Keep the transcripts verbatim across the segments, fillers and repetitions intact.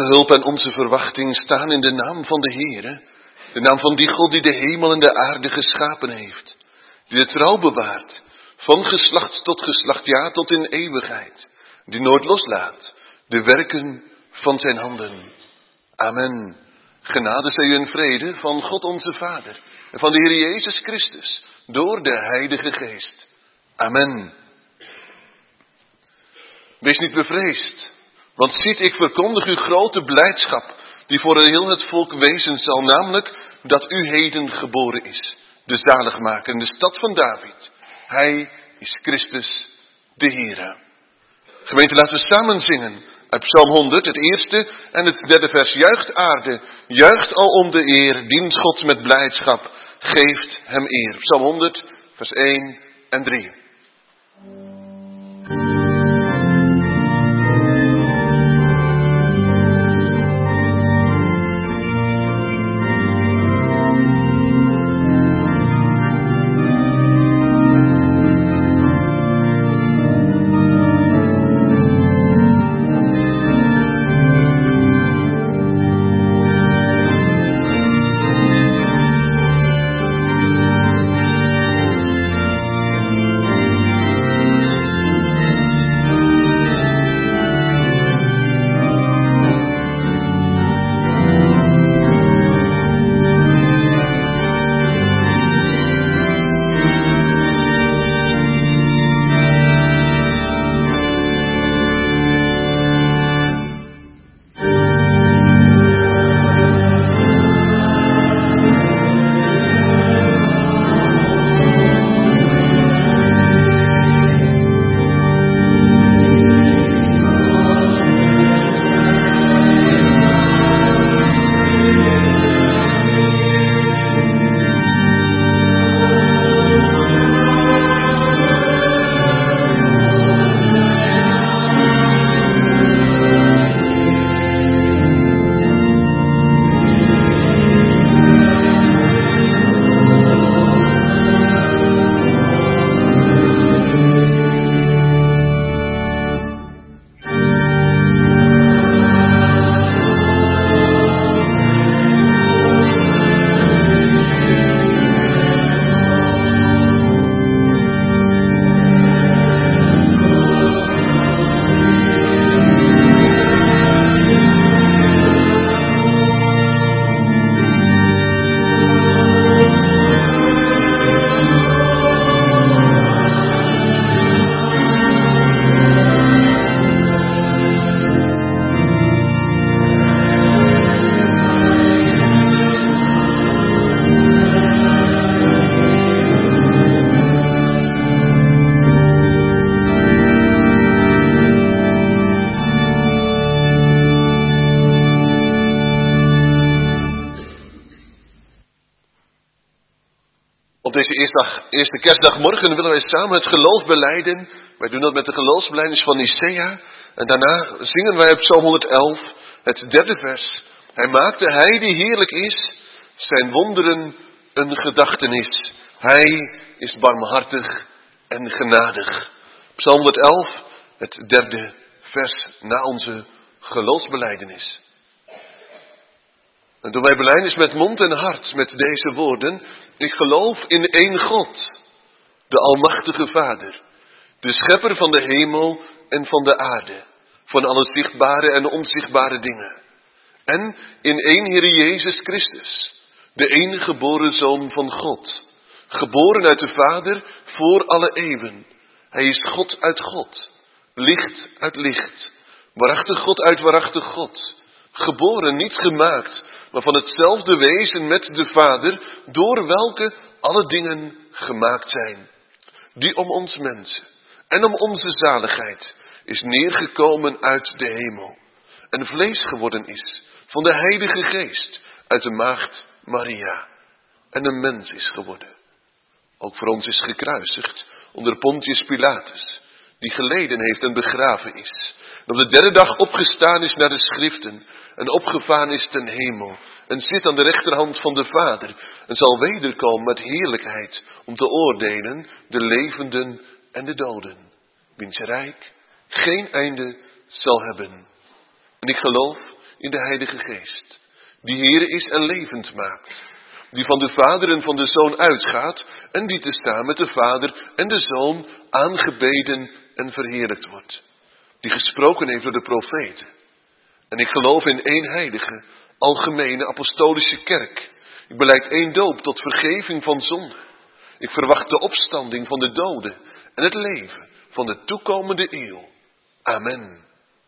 hulp en onze verwachting staan in de naam van de Heere, de naam van die God die de hemel en de aarde geschapen heeft, die de trouw bewaart, van geslacht tot geslacht, ja, tot in eeuwigheid, die nooit loslaat de werken van zijn handen. Amen. Genade zij u en vrede van God onze Vader en van de Heer Jezus Christus, door de Heilige Geest. Amen. Wees niet bevreesd, want ziet, ik verkondig u grote blijdschap, die voor heel het volk wezen zal, namelijk dat u heden geboren is, de zaligmaker in de stad van David. Hij is Christus de Heere. Gemeente, laten we samen zingen uit Psalm honderd, het eerste en het derde vers. Juicht aarde, juicht al om de eer, dient God met blijdschap, geeft hem eer. Psalm honderd, vers één en drie. Deze eerste, eerste kerstdagmorgen willen wij samen het geloof belijden. Wij doen dat met de geloofsbelijdenis van Nicea. En daarna zingen wij op Psalm honderdelf, het derde vers. Hij maakte, hij die heerlijk is, zijn wonderen een gedachtenis. Hij is barmhartig en genadig. Psalm honderdelf, het derde vers na onze geloofsbelijdenis. En doen wij belijdenis met mond en hart met deze woorden. Ik geloof in één God, de Almachtige Vader, de Schepper van de hemel en van de aarde, van alle zichtbare en onzichtbare dingen. En in één Heer Jezus Christus, de enige geboren Zoon van God, geboren uit de Vader voor alle eeuwen. Hij is God uit God, licht uit licht, waarachtig God uit waarachtig God, geboren, niet gemaakt, maar van hetzelfde wezen met de Vader, door welke alle dingen gemaakt zijn, die om ons mensen en om onze zaligheid is neergekomen uit de hemel en vlees geworden is van de Heilige Geest uit de maagd Maria en een mens is geworden. Ook voor ons is gekruisigd onder Pontius Pilatus, die geleden heeft en begraven is, en op de derde dag opgestaan is naar de schriften en opgevaan is ten hemel en zit aan de rechterhand van de Vader en zal wederkomen met heerlijkheid om te oordelen de levenden en de doden, wiens rijk geen einde zal hebben. En ik geloof in de Heilige Geest, die Heere is en levend maakt, die van de Vader en van de Zoon uitgaat en die te staan met de Vader en de Zoon aangebeden en verheerlijkt wordt, die gesproken heeft door de profeten. En ik geloof in één heilige, algemene apostolische kerk. Ik belijd één doop tot vergeving van zonde. Ik verwacht de opstanding van de doden en het leven van de toekomende eeuw. Amen.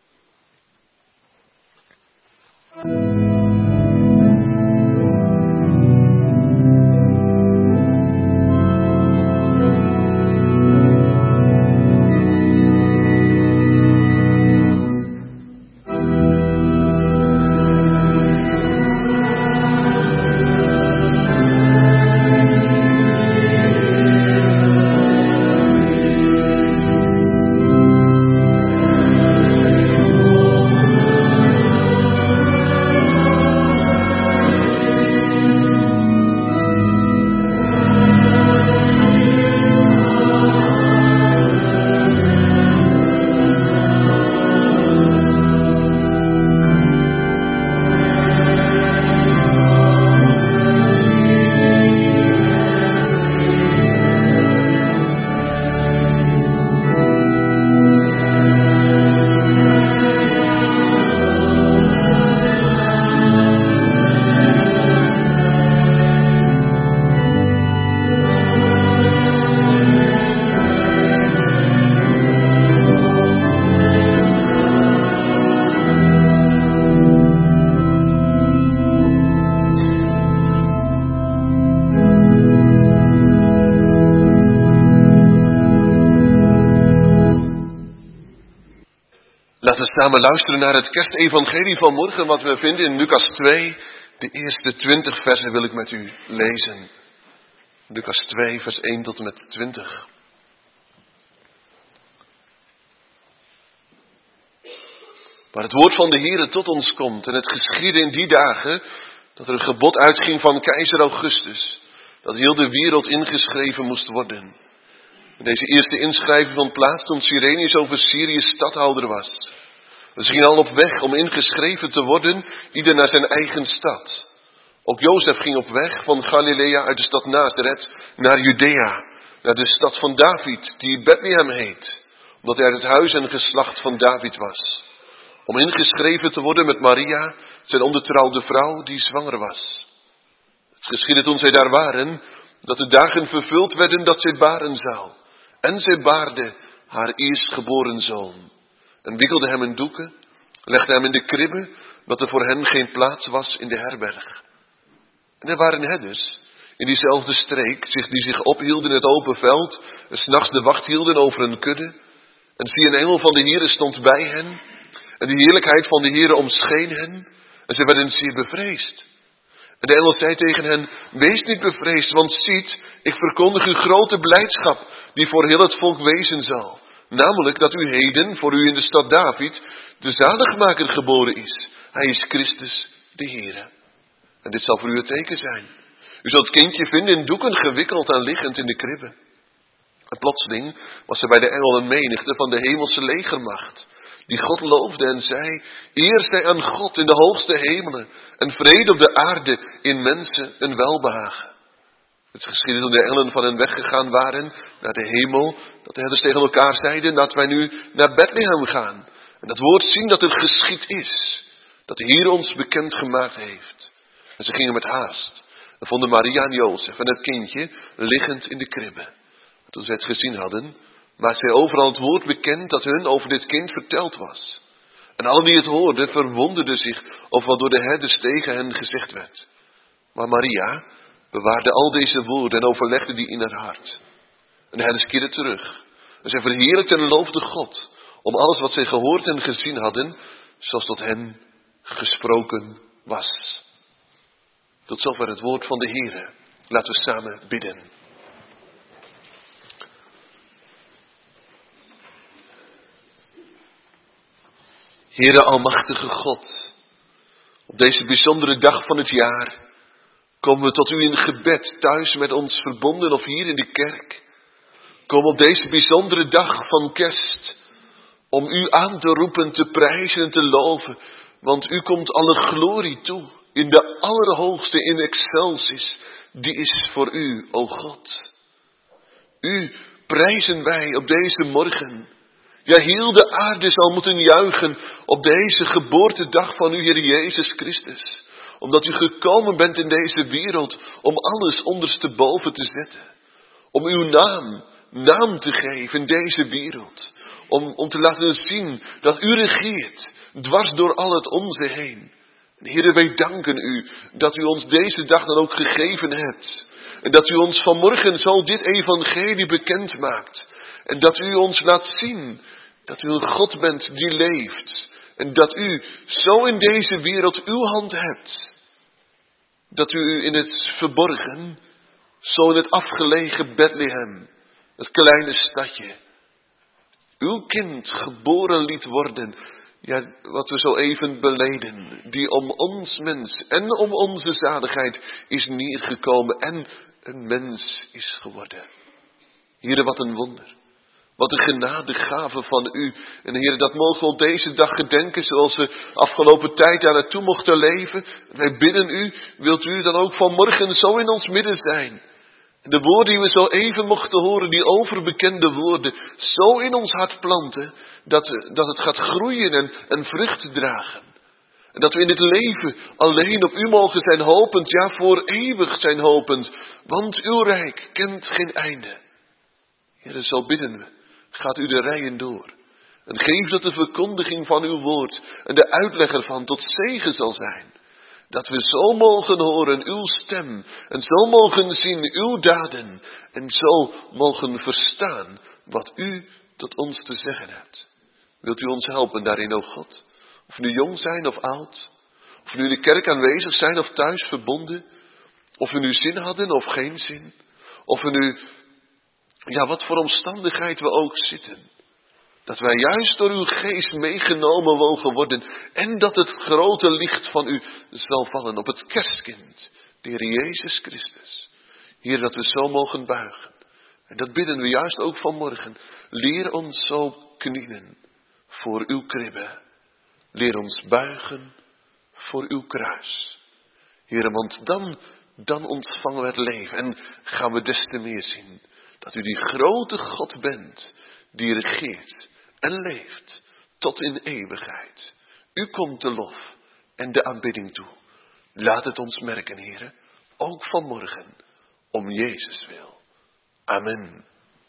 Laten we samen luisteren naar het kerstevangelie van morgen, wat we vinden in Lucas twee. De eerste twintig versen wil ik met u lezen. Lucas twee, vers één tot en met twintig. Waar het woord van de Heere tot ons komt en het geschiedde in die dagen dat er een gebod uitging van keizer Augustus, dat heel de wereld ingeschreven moest worden. En deze eerste inschrijving vond plaats toen Cyrenius over Syrië stadhouder was. Ze gingen al op weg om ingeschreven te worden, ieder naar zijn eigen stad. Ook Jozef ging op weg van Galilea uit de stad Nazareth naar Judea, naar de stad van David, die Bethlehem heet, omdat hij uit het huis en geslacht van David was. Om ingeschreven te worden met Maria, zijn ongetrouwde vrouw, die zwanger was. Het geschiedde toen zij daar waren, dat de dagen vervuld werden dat zij baren zou. En zij baarde haar eerstgeboren zoon. En wikkelde hem in doeken, legde hem in de kribbe, dat er voor hen geen plaats was in de herberg. En er waren herders in diezelfde streek, zich, die zich ophielden in het open veld, en 's nachts de wacht hielden over een kudde. En zie, een engel van de Heere stond bij hen, en de heerlijkheid van de Heere omscheen hen, en zij werden zeer bevreesd. En de engel zei tegen hen, wees niet bevreesd, want ziet, ik verkondig u grote blijdschap, die voor heel het volk wezen zal. Namelijk dat u heden, voor u in de stad David, de zaligmaker geboren is. Hij is Christus, de Heere. En dit zal voor u het teken zijn. U zult het kindje vinden in doeken gewikkeld en liggend in de kribbe. En plotseling was er bij de engel een menigte van de hemelse legermacht, die God loofde en zei, eer zij aan God in de hoogste hemelen, en vrede op de aarde in mensen een welbehagen. Het geschiedde toen de engelen van hen weggegaan waren naar de hemel, dat de herders tegen elkaar zeiden, dat wij nu naar Bethlehem gaan. En dat woord zien dat het geschied is, dat de Heer ons bekend gemaakt heeft. En ze gingen met haast en vonden Maria en Jozef en het kindje liggend in de kribbe. En toen zij het gezien hadden, maakten zij overal het woord bekend dat hun over dit kind verteld was. En allen die het hoorden verwonderden zich over wat door de herders tegen hen gezegd werd. Maar Maria bewaarde al deze woorden en overlegde die in haar hart. En de herders keerden terug. En zij verheerlijkten en loofden God om alles wat zij gehoord en gezien hadden, zoals tot hen gesproken was. Tot zover het woord van de Heere. Laten we samen bidden. Heere almachtige God, op deze bijzondere dag van het jaar komen we tot u in gebed, thuis met ons verbonden of hier in de kerk. Kom op deze bijzondere dag van kerst om u aan te roepen, te prijzen en te loven Want u komt alle glorie toe in de allerhoogste in excelsis. Die is voor u, o God. U prijzen wij op deze morgen. Ja, heel de aarde zal moeten juichen op deze geboortedag van uw Heer Jezus Christus. Omdat u gekomen bent in deze wereld om alles ondersteboven te zetten. Om uw naam, naam te geven in deze wereld. Om, om te laten zien dat u regeert, dwars door al het onze heen. En Heere, wij danken u dat u ons deze dag dan ook gegeven hebt. En dat u ons vanmorgen zo dit evangelie bekend maakt. En dat u ons laat zien dat u een God bent die leeft. En dat u zo in deze wereld uw hand hebt. Dat u in het verborgen, zo in het afgelegen Bethlehem, het kleine stadje, uw kind geboren liet worden. Ja, wat we zo even beleden, die om ons mens en om onze zaligheid is neergekomen en een mens is geworden. Heere, wat een wonder. Wat een genadegave van u. En Heere, dat mogen we op deze dag gedenken zoals we afgelopen tijd daar naartoe mochten leven. Wij bidden u, wilt u dan ook vanmorgen zo in ons midden zijn. En de woorden die we zo even mochten horen, die overbekende woorden, zo in ons hart planten, dat, dat het gaat groeien en, en vrucht dragen. En dat we in dit leven alleen op u mogen zijn hopend, ja voor eeuwig zijn hopend, want uw rijk kent geen einde. Heere, zo bidden we, gaat u de rijen door. En geef dat de verkondiging van uw woord en de uitleg ervan tot zegen zal zijn. Dat we zo mogen horen uw stem en zo mogen zien uw daden en zo mogen verstaan wat u tot ons te zeggen hebt. Wilt u ons helpen daarin, o God? Of we nu jong zijn of oud, of we nu in de kerk aanwezig zijn of thuis verbonden, of we nu zin hadden of geen zin, of we nu, ja, wat voor omstandigheid we ook zitten. Dat wij juist door uw geest meegenomen mogen worden. En dat het grote licht van u zal vallen op het kerstkind. De Heer Jezus Christus. Heer, dat we zo mogen buigen. En dat bidden we juist ook vanmorgen. Leer ons zo knielen voor uw kribbe. Leer ons buigen voor uw kruis. Heer, want dan, dan ontvangen we het leven. En gaan we des te meer zien dat u die grote God bent die regeert. En leeft tot in eeuwigheid. U komt de lof en de aanbidding toe. Laat het ons merken, Heere, ook vanmorgen, om Jezus wil. Amen.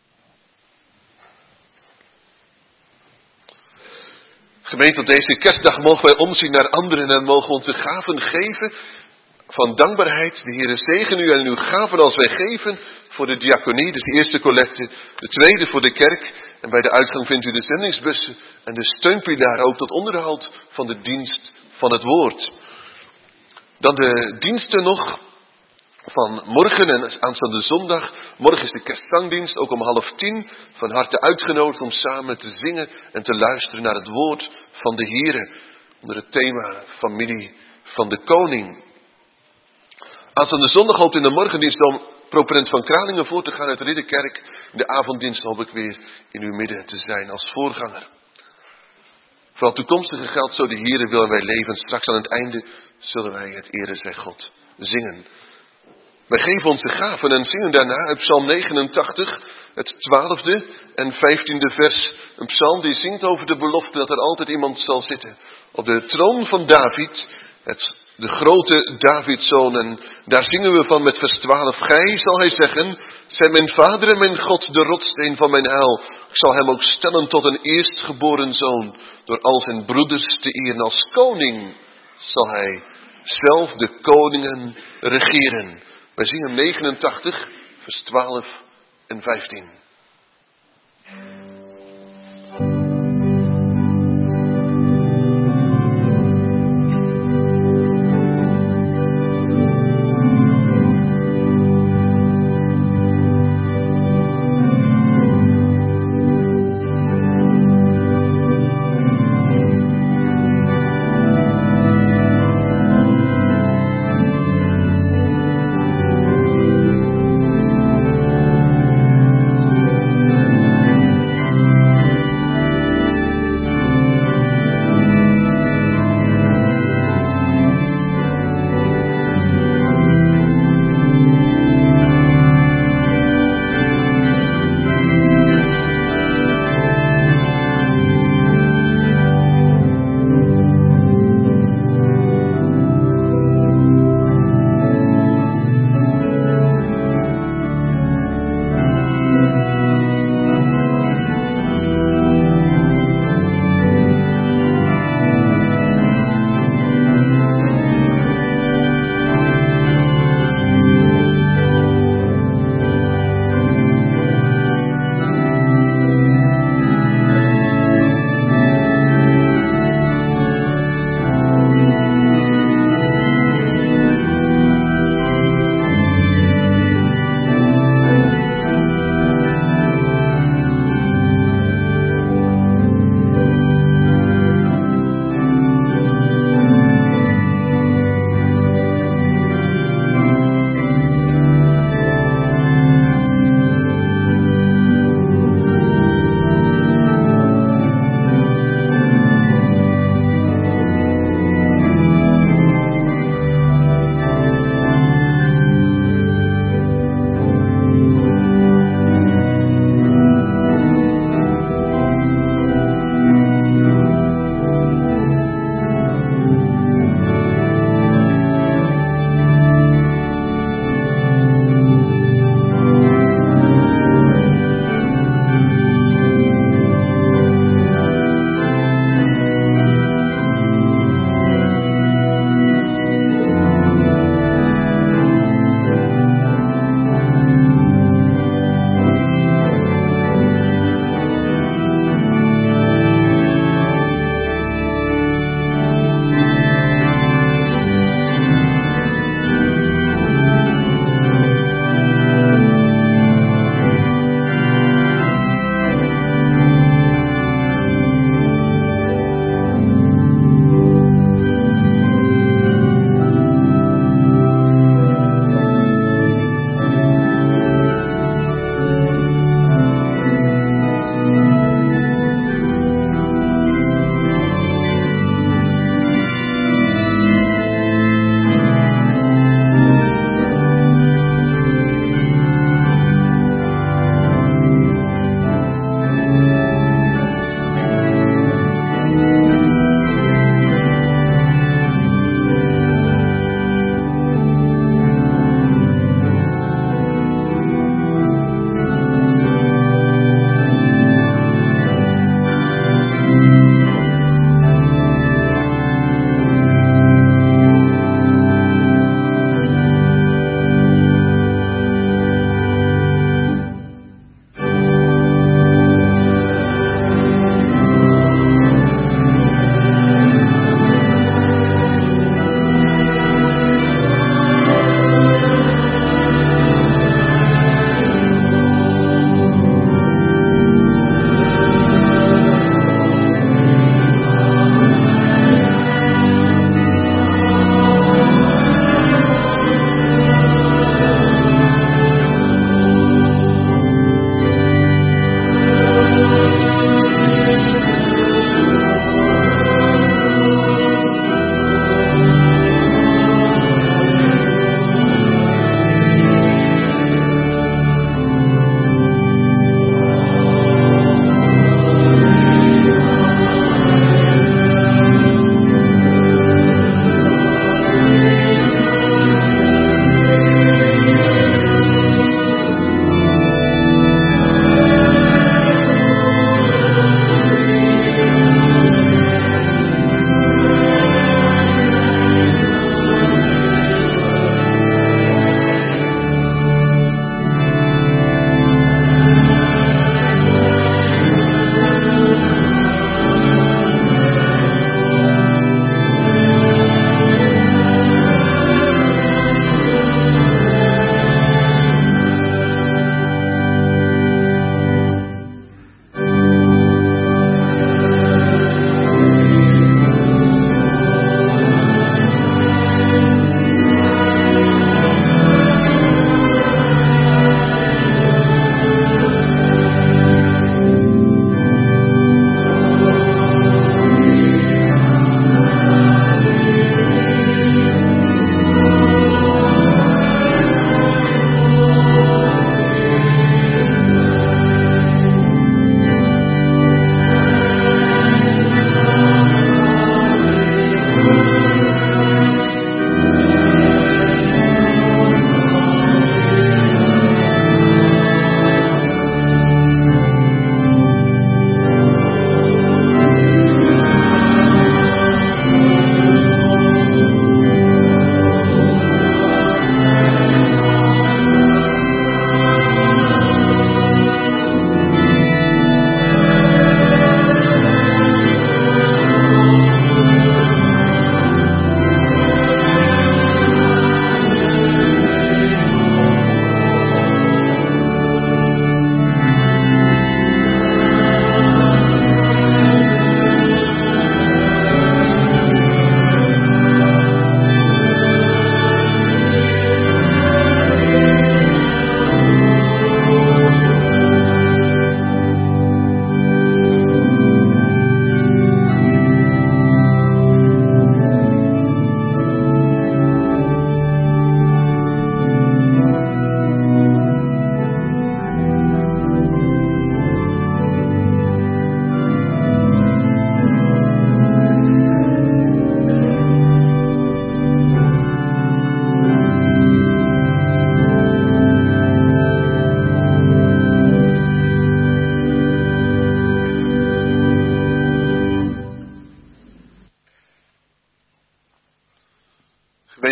Gemeente, op deze kerstdag mogen wij omzien naar anderen en mogen we onze gaven geven van dankbaarheid. De Heere zegen u en uw gaven als wij geven voor de diaconie, dus de eerste collecte, de tweede voor de kerk. En bij de uitgang vindt u de zendingsbussen en de steunpilaren ook tot onderhoud van de dienst van het woord. Dan de diensten nog van morgen en aanstaande zondag. Morgen is de kerstzangdienst, ook om half tien. Van harte uitgenodigd om samen te zingen en te luisteren naar het woord van de Heere. Onder het thema familie van de koning. Aanstaande zondag hoopt in de morgendienst om properent van Kralingen voor te gaan uit Ridderkerk. In de avonddienst hoop ik weer in uw midden te zijn als voorganger. Voor het toekomstige geldt zo de Heere wil en wij leven. Straks aan het einde zullen wij het ere zij God zingen. Wij geven onze gaven en zingen daarna uit Psalm negenentachtig, het twaalfde en vijftiende vers. Een psalm die zingt over de belofte dat er altijd iemand zal zitten op de troon van David, het de grote Davidzoon. En daar zingen we van met vers twaalf. Gij, zal hij zeggen, zij mijn vader en mijn God, de rotsteen van mijn heil. Ik zal hem ook stellen tot een eerstgeboren zoon, door al zijn broeders te eren. Als koning zal hij zelf de koningen regeren. Wij zingen negenentachtig, vers twaalf en vijftien.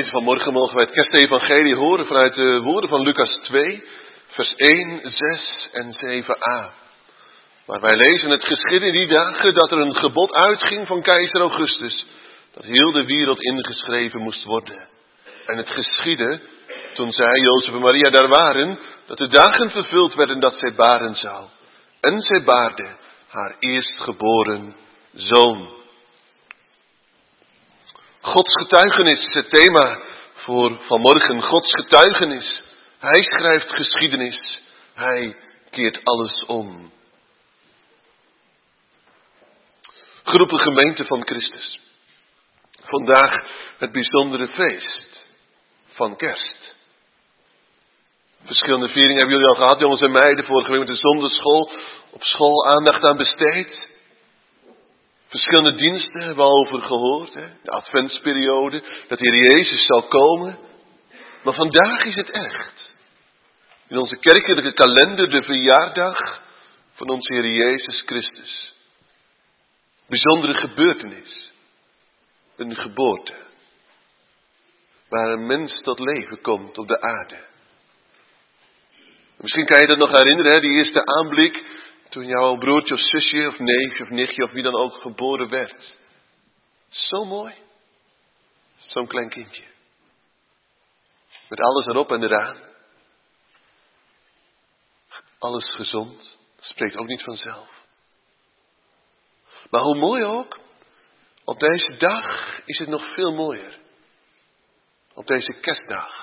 Gemeente, vanmorgen mogen wij het kerstevangelie horen vanuit de woorden van Lucas twee, vers één, zes en zeven a. Waar wij lezen: het geschiedde in die dagen dat er een gebod uitging van keizer Augustus, dat heel de wereld ingeschreven moest worden. En het geschiedde, toen zij, Jozef en Maria, daar waren, dat de dagen vervuld werden dat zij baren zou. En zij baarde haar eerstgeboren zoon. Gods getuigenis is het thema voor vanmorgen. Gods getuigenis. Hij schrijft geschiedenis. Hij keert alles om. Geroepen gemeente van Christus. Vandaag het bijzondere feest van kerst. Verschillende vieringen hebben jullie al gehad, jongens en meiden. Vorige week met de zonderschool. Op school aandacht aan besteed. Verschillende diensten hebben we al over gehoord. Hè? De adventsperiode. Dat de Heer Jezus zal komen. Maar vandaag is het echt. In onze kerkelijke kalender de verjaardag van onze Heer Jezus Christus. Bijzondere gebeurtenis. Een geboorte. Waar een mens tot leven komt op de aarde. Misschien kan je dat nog herinneren, hè? Die eerste aanblik. Toen jouw broertje of zusje of neefje of nichtje of wie dan ook geboren werd. Zo mooi. Zo'n klein kindje. Met alles erop en eraan. Alles gezond. Dat spreekt ook niet vanzelf. Maar hoe mooi ook. Op deze dag is het nog veel mooier. Op deze kerstdag.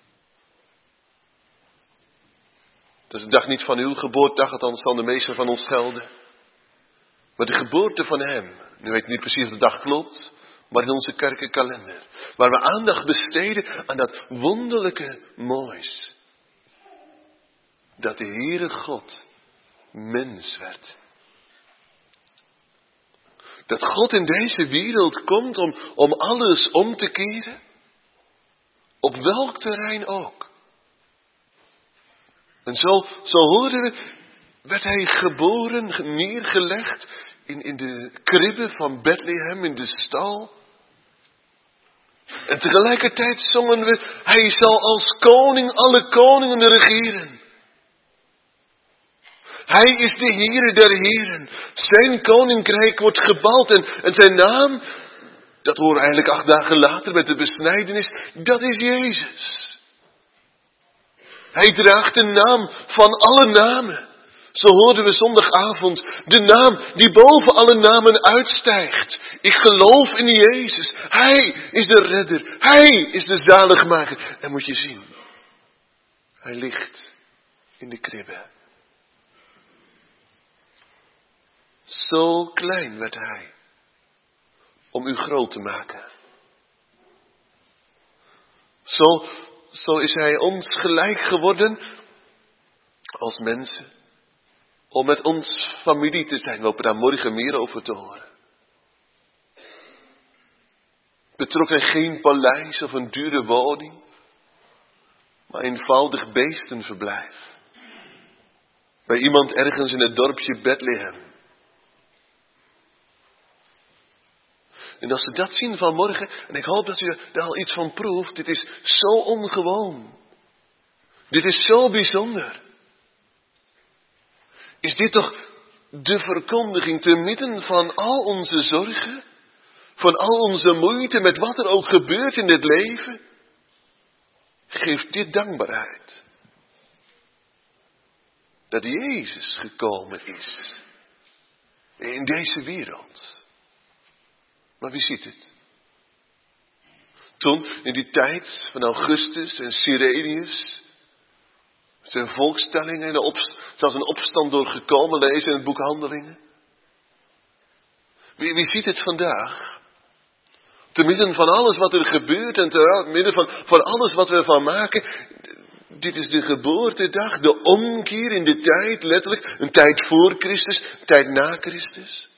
Dat is de dag niet van uw geboortedag, althans zal de meesten van ons gelden. Maar de geboorte van hem. Nu weet ik niet precies of de dag klopt, maar in onze kerkenkalender. Waar we aandacht besteden aan dat wonderlijke moois. Dat de Heere God mens werd. Dat God in deze wereld komt om, om alles om te keren. Op welk terrein ook. En zo, zo hoorden we, werd hij geboren, neergelegd in, in de kribbe van Bethlehem, in de stal. En tegelijkertijd zongen we, hij zal als koning alle koningen regeren. Hij is de Heere der Heren. Zijn koninkrijk wordt gebouwd en, en zijn naam, dat horen we eigenlijk acht dagen later met de besnijdenis, dat is Jezus. Hij draagt de naam van alle namen. Zo hoorden we zondagavond. De naam die boven alle namen uitstijgt. Ik geloof in Jezus. Hij is de redder. Hij is de zaligmaker. En moet je zien. Hij ligt in de kribbe. Zo klein werd hij. Om u groot te maken. Zo... Zo is hij ons gelijk geworden als mensen. Om met ons familie te zijn. We hopen daar morgen meer over te horen. Betrok hij geen paleis of een dure woning. Maar eenvoudig beestenverblijf. Bij iemand ergens in het dorpje Bethlehem. En als we dat zien vanmorgen, en ik hoop dat u daar al iets van proeft, dit is zo ongewoon. Dit is zo bijzonder. Is dit toch de verkondiging te midden van al onze zorgen, van al onze moeite met wat er ook gebeurt in dit leven? Geeft dit dankbaarheid. Dat Jezus gekomen is in deze wereld. Maar wie ziet het? Toen, in die tijd van Augustus en Cyrenius, zijn volkstellingen, en opst- zelfs een opstand doorgekomen, lezen in het boek Handelingen. Wie, wie ziet het vandaag? Te midden van alles wat er gebeurt en te midden van, van alles wat we ervan maken. Dit is de geboortedag, de omkeer in de tijd, letterlijk. Een tijd voor Christus, een tijd na Christus.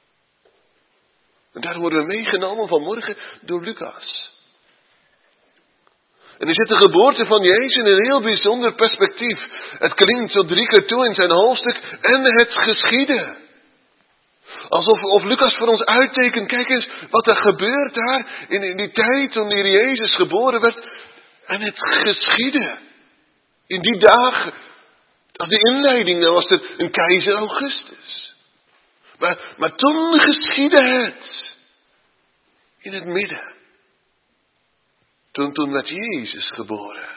En daar worden we meegenomen vanmorgen door Lucas. En hij zet de geboorte van Jezus in een heel bijzonder perspectief. Het klinkt zo drie keer toe in zijn hoofdstuk. En het geschiedde. Alsof of Lucas voor ons uittekent, kijk eens wat er gebeurt daar in, in die tijd toen de Heer Jezus geboren werd. En het geschiedde. In die dagen, als de inleiding, dan was er een keizer Augustus. Maar, maar toen geschiedde het. In het midden. Toen, toen werd Jezus geboren.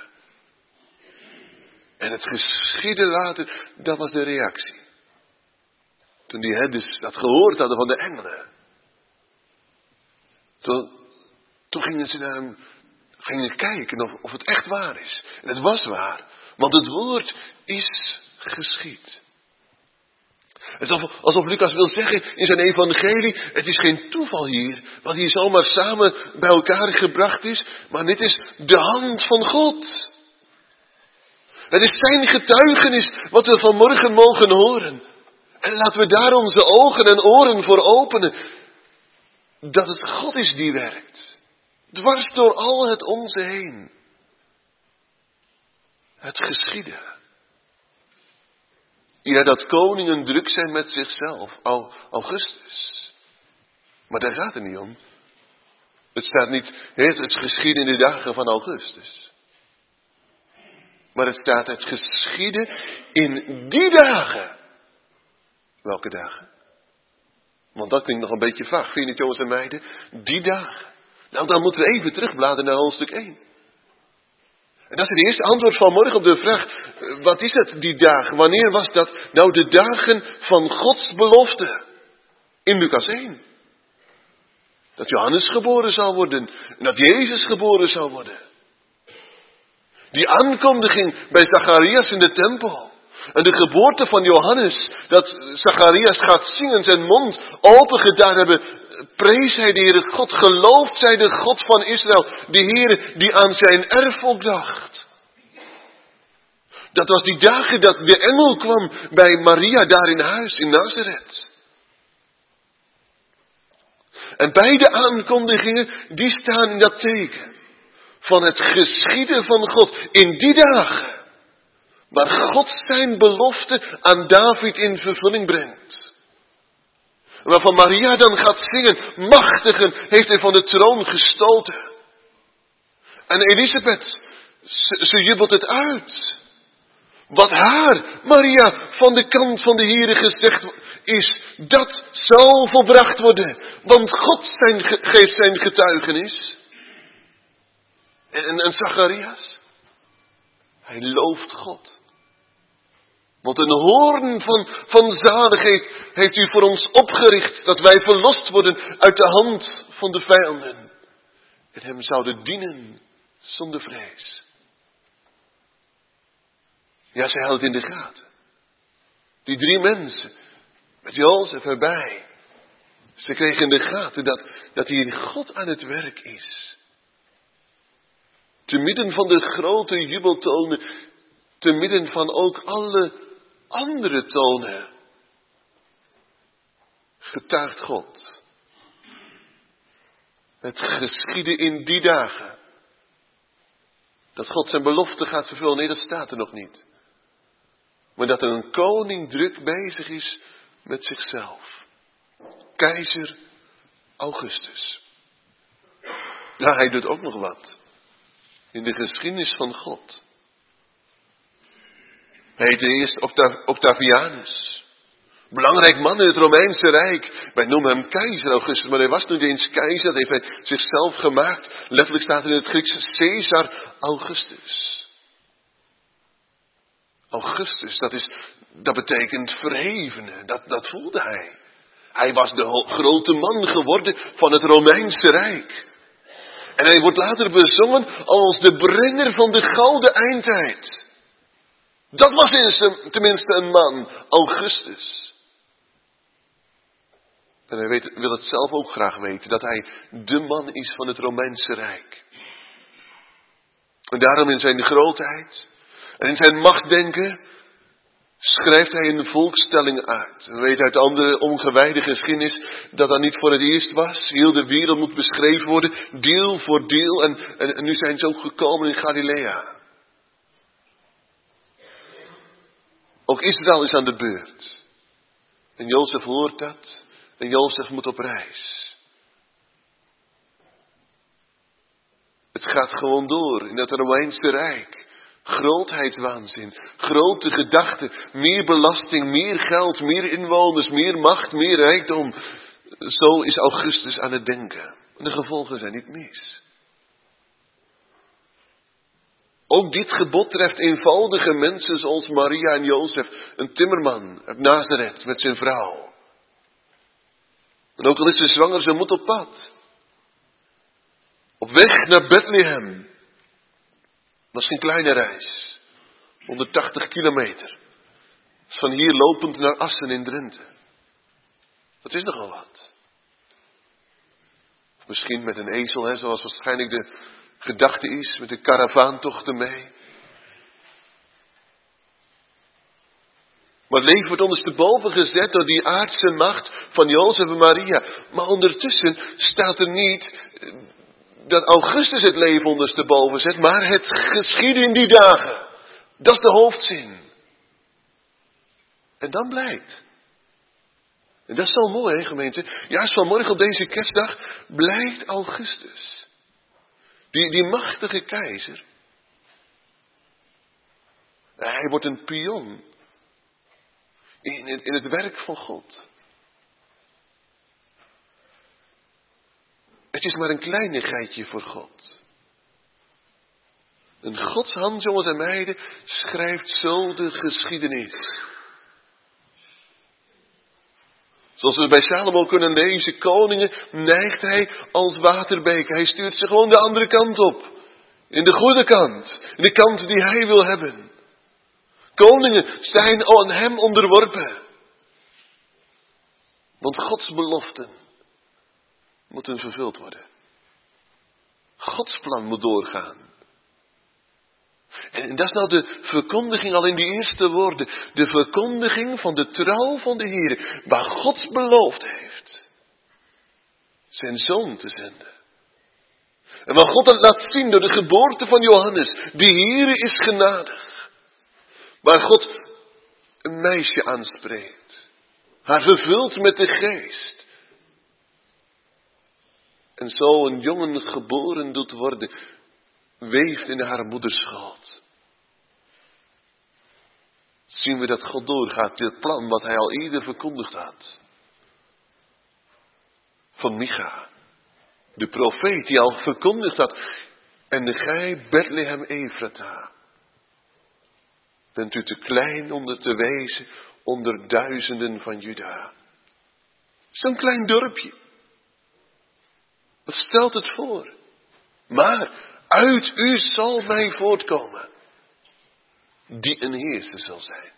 En het geschiedde later, dat was de reactie. Toen die herders dat gehoord hadden van de engelen. Toen, toen gingen ze naar hem gingen kijken of, of het echt waar is. En het was waar. Want het woord is geschied. Het is alsof, alsof Lucas wil zeggen in zijn evangelie, het is geen toeval hier, wat hier zomaar samen bij elkaar gebracht is, maar dit is de hand van God. Het is zijn getuigenis wat we vanmorgen mogen horen. En laten we daar onze ogen en oren voor openen, dat het God is die werkt. Dwars door al het onze heen. Het geschiedde. Ja, dat koningen druk zijn met zichzelf. Augustus. Maar daar gaat het niet om. Het staat niet, het, het geschiedde in de dagen van Augustus. Maar het staat, het geschiedde in die dagen. Welke dagen? Want dat klinkt nog een beetje vaag, vind je niet, jongens en meiden? Die dagen. Nou, dan moeten we even terugbladeren naar hoofdstuk één. En dat is het eerste antwoord van morgen op de vraag, wat is het, die dagen? Wanneer was dat? Nou, de dagen van Gods belofte. In Lucas één. Dat Johannes geboren zou worden. En dat Jezus geboren zou worden. Die aankondiging bij Zacharias in de tempel. En de geboorte van Johannes. Dat Zacharias gaat zingen, zijn mond opengedaan hebben. Prees hij de Heere God, gelooft zij de God van Israël, de Heere die aan zijn erfvolk dacht. Dat was die dagen dat de engel kwam bij Maria daar in huis in Nazareth. En beide aankondigingen, die staan in dat teken van het geschieden van God in die dagen. Waar God zijn belofte aan David in vervulling brengt. Waarvan Maria dan gaat zingen, machtigen heeft hij van de troon gestoten. En Elisabeth, ze, ze jubelt het uit. Wat haar, Maria, van de kant van de Heere gezegd is, dat zal volbracht worden. Want God zijn, geeft zijn getuigenis. En, en, en Zacharias, hij looft God. Want een hoorn van, van zaligheid heeft u voor ons opgericht, dat wij verlost worden uit de hand van de vijanden. En hem zouden dienen zonder vrees. Ja, zij houdt in de gaten. Die drie mensen, met Jozef erbij. Ze kregen in de gaten dat, dat hier God aan het werk is. Te midden van de grote jubeltonen, te midden van ook alle andere tonen, getuigt God. Het geschiedde in die dagen. Dat God zijn belofte gaat vervullen, nee, dat staat er nog niet. Maar dat er een koning druk bezig is met zichzelf. Keizer Augustus. Ja, hij doet ook nog wat. In de geschiedenis van God. Hij heette eerst Octavianus. Belangrijk man in het Romeinse Rijk. Wij noemen hem keizer Augustus, maar hij was niet eens keizer. Dat heeft hij zichzelf gemaakt. Letterlijk staat in het Grieks Caesar Augustus. Augustus, dat, is, dat betekent verhevene. Dat, dat voelde hij. Hij was de grote man geworden van het Romeinse Rijk. En hij wordt later bezongen als de brenger van de gouden eindtijd. Dat was tenminste een man, Augustus. En hij weet, wil het zelf ook graag weten, dat hij de man is van het Romeinse Rijk. En daarom in zijn grootheid en in zijn machtdenken schrijft hij een volkstelling uit. We weten uit andere ongewijde geschiedenis dat dat niet voor het eerst was. Heel de wereld moet beschreven worden, deel voor deel. En, en, en nu zijn ze ook gekomen in Galilea. Ook Israël is aan de beurt. En Jozef hoort dat. En Jozef moet op reis. Het gaat gewoon door in het Romeinse Rijk. Grootheidswaanzin, grote gedachten, meer belasting, meer geld, meer inwoners, meer macht, meer rijkdom. Zo is Augustus aan het denken. En de gevolgen zijn niet mis. Ook dit gebod treft eenvoudige mensen zoals Maria en Jozef, een timmerman uit Nazareth met zijn vrouw. En ook al is ze zwanger, ze moet op pad. Op weg naar Bethlehem. Dat is geen kleine reis. honderdtachtig kilometer. Dat is van hier lopend naar Assen in Drenthe. Dat is nogal wat. Of misschien met een ezel, hè, zoals waarschijnlijk de gedachte is, met een karavaantochten mee. Maar het leven wordt ondersteboven gezet door die aardse macht van Jozef en Maria. Maar ondertussen staat er niet dat Augustus het leven ondersteboven zet, maar het geschiedde in die dagen. Dat is de hoofdzin. En dan blijkt. En dat is zo mooi, hè, gemeente. Juist vanmorgen op deze kerstdag blijkt Augustus. Die, die machtige keizer. Hij wordt een pion. In, in, in het werk van God. Het is maar een kleinigheidje voor God. Een godshand, jongens en meiden, schrijft zo de geschiedenis. Zoals we bij Salomo kunnen lezen, koningen neigt hij als waterbeek. Hij stuurt ze gewoon de andere kant op. In de goede kant. In de kant die hij wil hebben. Koningen zijn aan hem onderworpen. Want Gods beloften moeten vervuld worden. Gods plan moet doorgaan. En dat is nou de verkondiging al in die eerste woorden. De verkondiging van de trouw van de Heer. Waar God beloofd heeft. Zijn zoon te zenden. En waar God dat laat zien door de geboorte van Johannes. De Heer is genadig. Waar God een meisje aanspreekt. Haar vervult met de geest. En zo een jongen geboren doet worden. Weeft in haar moederschoot. Zien we dat God doorgaat. Dit plan wat hij al eerder verkondigd had. Van Micha. De profeet die al verkondigd had. En de gij Bethlehem Ephrata. Bent u te klein om te wezen onder duizenden van Juda. Zo'n klein dorpje. Wat stelt het voor? Maar uit u zal mij voortkomen. Die een heerser zal zijn.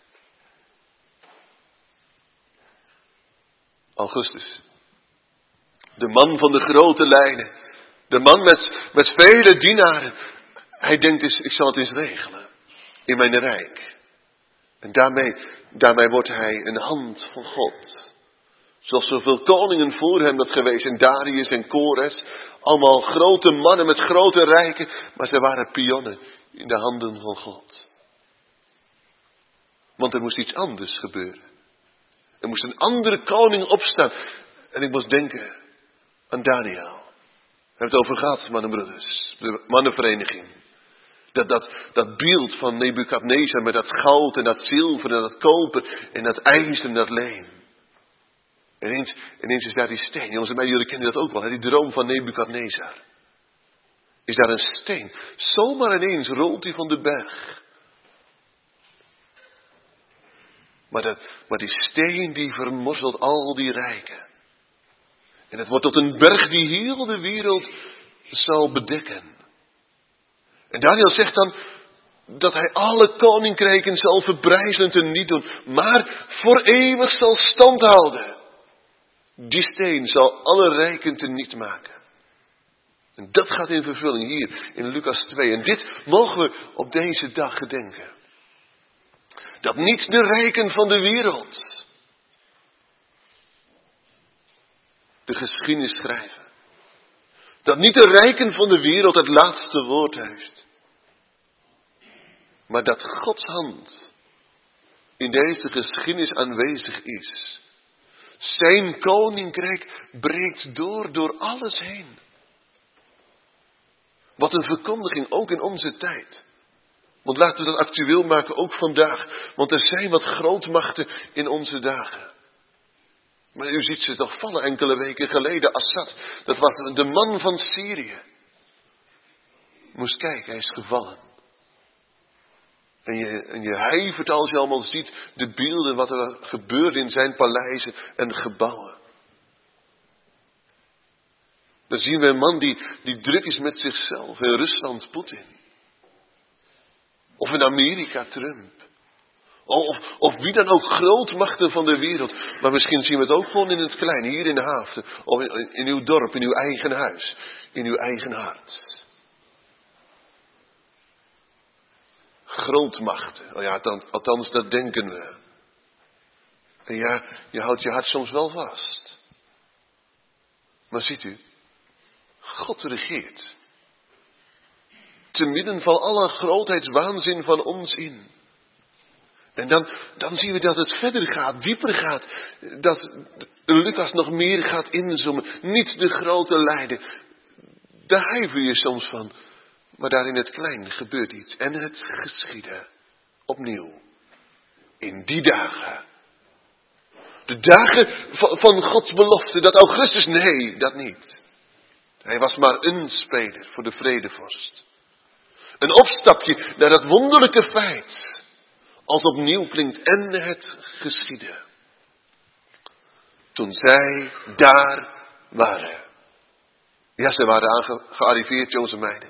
Augustus. De man van de grote lijnen. De man met, met vele dienaren. Hij denkt eens, ik zal het eens regelen. In mijn rijk. En daarmee, daarmee wordt hij een hand van God. Zoals zoveel koningen voor hem dat geweest. En Darius en Kores. Allemaal grote mannen met grote rijken. Maar ze waren pionnen in de handen van God. Want er moest iets anders gebeuren. Er moest een andere koning opstaan. En ik moest denken aan Daniel. We hebben het over gehad, mannenbroeders. De mannenvereniging. Dat, dat, dat beeld van Nebukadnezar met dat goud en dat zilver en dat koper en dat ijzer en dat leem. En ineens, ineens is daar die steen. Jongens en mij, jullie kennen dat ook wel. Hè? Die droom van Nebukadnezar. Is daar een steen. Zomaar ineens rolt hij van de berg. Maar, dat, maar die steen die vermorzelt al die rijken. En het wordt tot een berg die heel de wereld zal bedekken. En Daniel zegt dan dat hij alle koninkrijken zal verbrijzelen en niet doen. Maar voor eeuwig zal standhouden. Die steen zal alle rijken teniet maken. En dat gaat in vervulling hier in Lucas twee. En dit mogen we op deze dag gedenken. Dat niet de rijken van de wereld de geschiedenis schrijven. Dat niet de rijken van de wereld het laatste woord heeft. Maar dat Gods hand in deze geschiedenis aanwezig is. Zijn koninkrijk breekt door, door alles heen. Wat een verkondiging, ook in onze tijd. Want laten we dat actueel maken, ook vandaag. Want er zijn wat grootmachten in onze dagen. Maar u ziet ze toch vallen enkele weken geleden. Assad, dat was de man van Syrië. Moest kijken, hij is gevallen. En je, en je huivert als je allemaal ziet de beelden wat er gebeurt in zijn paleizen en gebouwen. Dan zien we een man die, die druk is met zichzelf. In Rusland Poetin. Of in Amerika Trump. Of, of wie dan ook, grootmachten van de wereld. Maar misschien zien we het ook gewoon in het klein, hier in de haven. Of in, in uw dorp, in uw eigen huis. In uw eigen hart. Grootmachten. Oh ja, althans, dat denken we. En ja, je houdt je hart soms wel vast. Maar ziet u, God regeert. Te midden van alle grootheidswaanzin van ons in. En dan, dan zien we dat het verder gaat, dieper gaat. Dat Lucas nog meer gaat inzoomen. Niet de grote lijden. Daar huiver je soms van. Maar daar in het klein gebeurt iets. En het geschiedde. Opnieuw. In die dagen. De dagen van, van Gods belofte. Dat Augustus, nee, dat niet. Hij was maar een speler voor de vredevorst. Een opstapje naar dat wonderlijke feit. Als opnieuw klinkt en het geschiedde. Toen zij daar waren. Ja, ze waren aange- gearriveerd, jongens en meiden.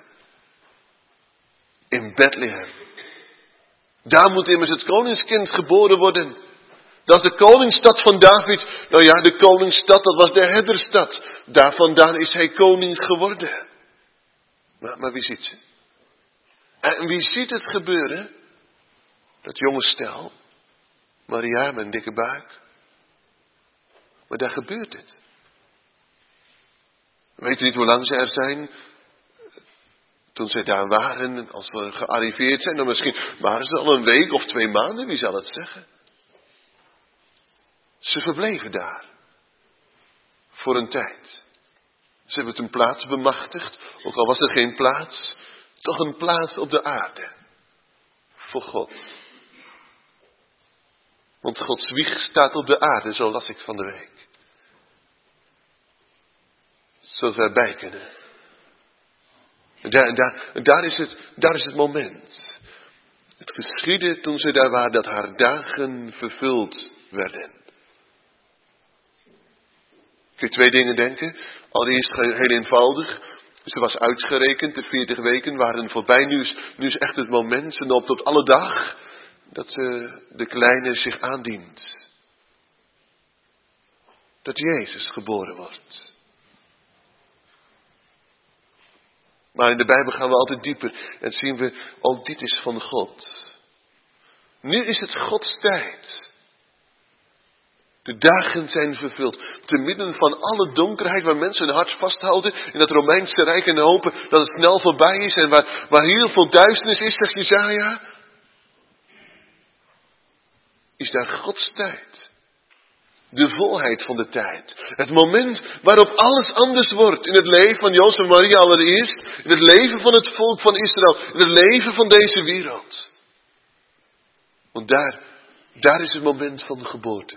In Bethlehem. Daar moet immers het koningskind geboren worden. Dat is de koningsstad van David. Nou ja, de koningsstad, dat was de herderstad. Daar vandaan is hij koning geworden. Maar, maar wie ziet ze? En wie ziet het gebeuren? Dat jonge stel. Maria met een dikke buik. Maar daar gebeurt het. Weet u niet hoe lang ze er zijn? Toen ze daar waren, als we gearriveerd zijn, dan misschien waren ze al een week of twee maanden, wie zal het zeggen? Ze verbleven daar. Voor een tijd. Ze hebben het een plaats bemachtigd, ook al was er geen plaats, toch een plaats op de aarde. Voor God. Want Gods wieg staat op de aarde, zo las ik van de week. Zodat wij bij kunnen. En daar, daar, daar, is het, daar is het moment. Het geschiedde toen ze daar waren dat haar dagen vervuld werden. Kun je twee dingen denken? Allereerst heel eenvoudig. Ze was uitgerekend, de veertig weken waren voorbij. Nu is, nu is echt het moment, ze loopt tot alle dag, dat uh, de kleine zich aandient. Dat Jezus geboren wordt. Maar in de Bijbel gaan we altijd dieper en zien we, ook dit is van God. Nu is het Gods tijd. De dagen zijn vervuld. Te midden van alle donkerheid waar mensen hun hart vasthouden in dat Romeinse Rijk en hopen dat het snel voorbij is en waar, waar heel veel duisternis is, zegt Jesaja. Is daar Gods tijd. De volheid van de tijd. Het moment waarop alles anders wordt. In het leven van Jozef en Maria allereerst. In het leven van het volk van Israël. In het leven van deze wereld. Want daar, daar is het moment van de geboorte.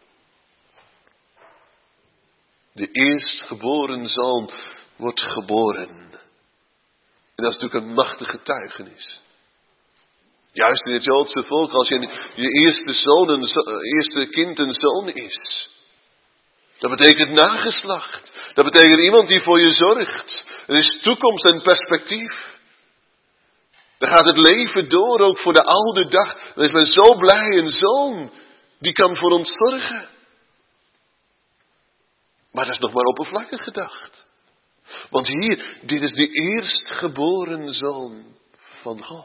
De eerstgeboren zoon wordt geboren. En dat is natuurlijk een machtige getuigenis. Juist in het Joodse volk, als je, je eerste, zoon een zo, eerste kind een zoon is. Dat betekent nageslacht. Dat betekent iemand die voor je zorgt. Er is toekomst en perspectief. Dan gaat het leven door, ook voor de oude dag. Dan is men zo blij, een zoon, die kan voor ons zorgen. Maar dat is nog maar oppervlakkig gedacht. Want hier, dit is de eerstgeboren zoon van God.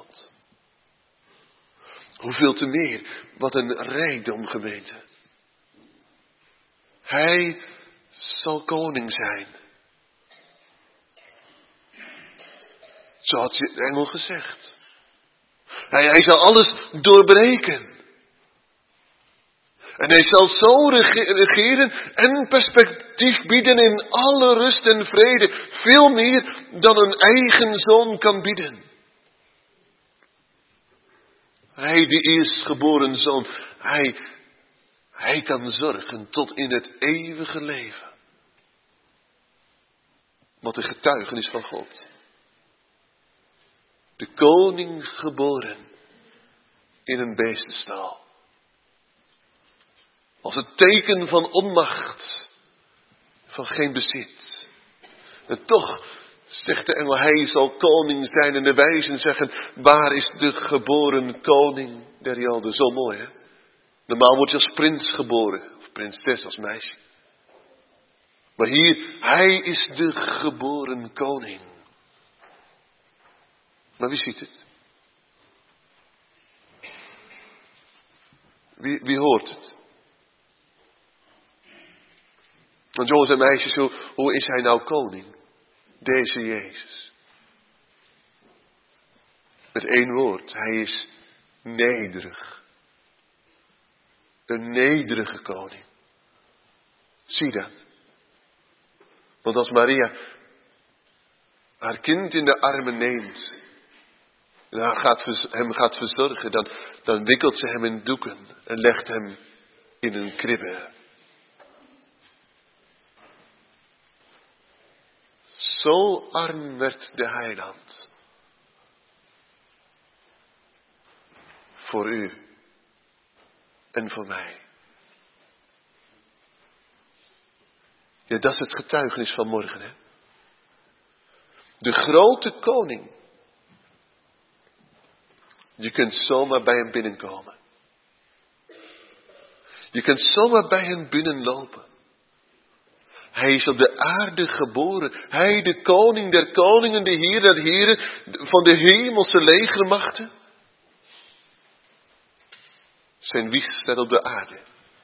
Hoeveel te meer, wat een rijkdom gemeente. Hij zal koning zijn. Zo had de engel gezegd. Hij, hij zal alles doorbreken. En hij zal zo rege- regeren en perspectief bieden in alle rust en vrede. Veel meer dan een eigen zoon kan bieden. Hij, de eerstgeboren zoon, hij, hij kan zorgen tot in het eeuwige leven. Wat een getuigenis van God. De koning geboren in een beestenstal. Als het teken van onmacht, van geen bezit. En toch zegt de engel, hij zal koning zijn. En de wijzen zeggen, waar is de geboren koning der Joden? Zo mooi, hè? Normaal word je als prins geboren. Of prinses, als meisje. Maar hier, hij is de geboren koning. Maar wie ziet het? Wie, wie hoort het? Want jongens en meisjes, hoe, hoe is hij nou koning? Deze Jezus. Met één woord, hij is nederig. Een nederige koning. Zie dat. Want als Maria haar kind in de armen neemt en haar gaat, hem gaat verzorgen, dan, dan wikkelt ze hem in doeken en legt hem in een kribbe. Zo arm werd de heiland. Voor u en voor mij. Ja, dat is het getuigenis van morgen, hè. De grote koning. Je kunt zomaar bij hem binnenkomen. Je kunt zomaar bij hem binnenlopen. Hij is op de aarde geboren. Hij, de koning der koningen, de heer der heren, van de hemelse legermachten. Zijn wieg staat op de aarde.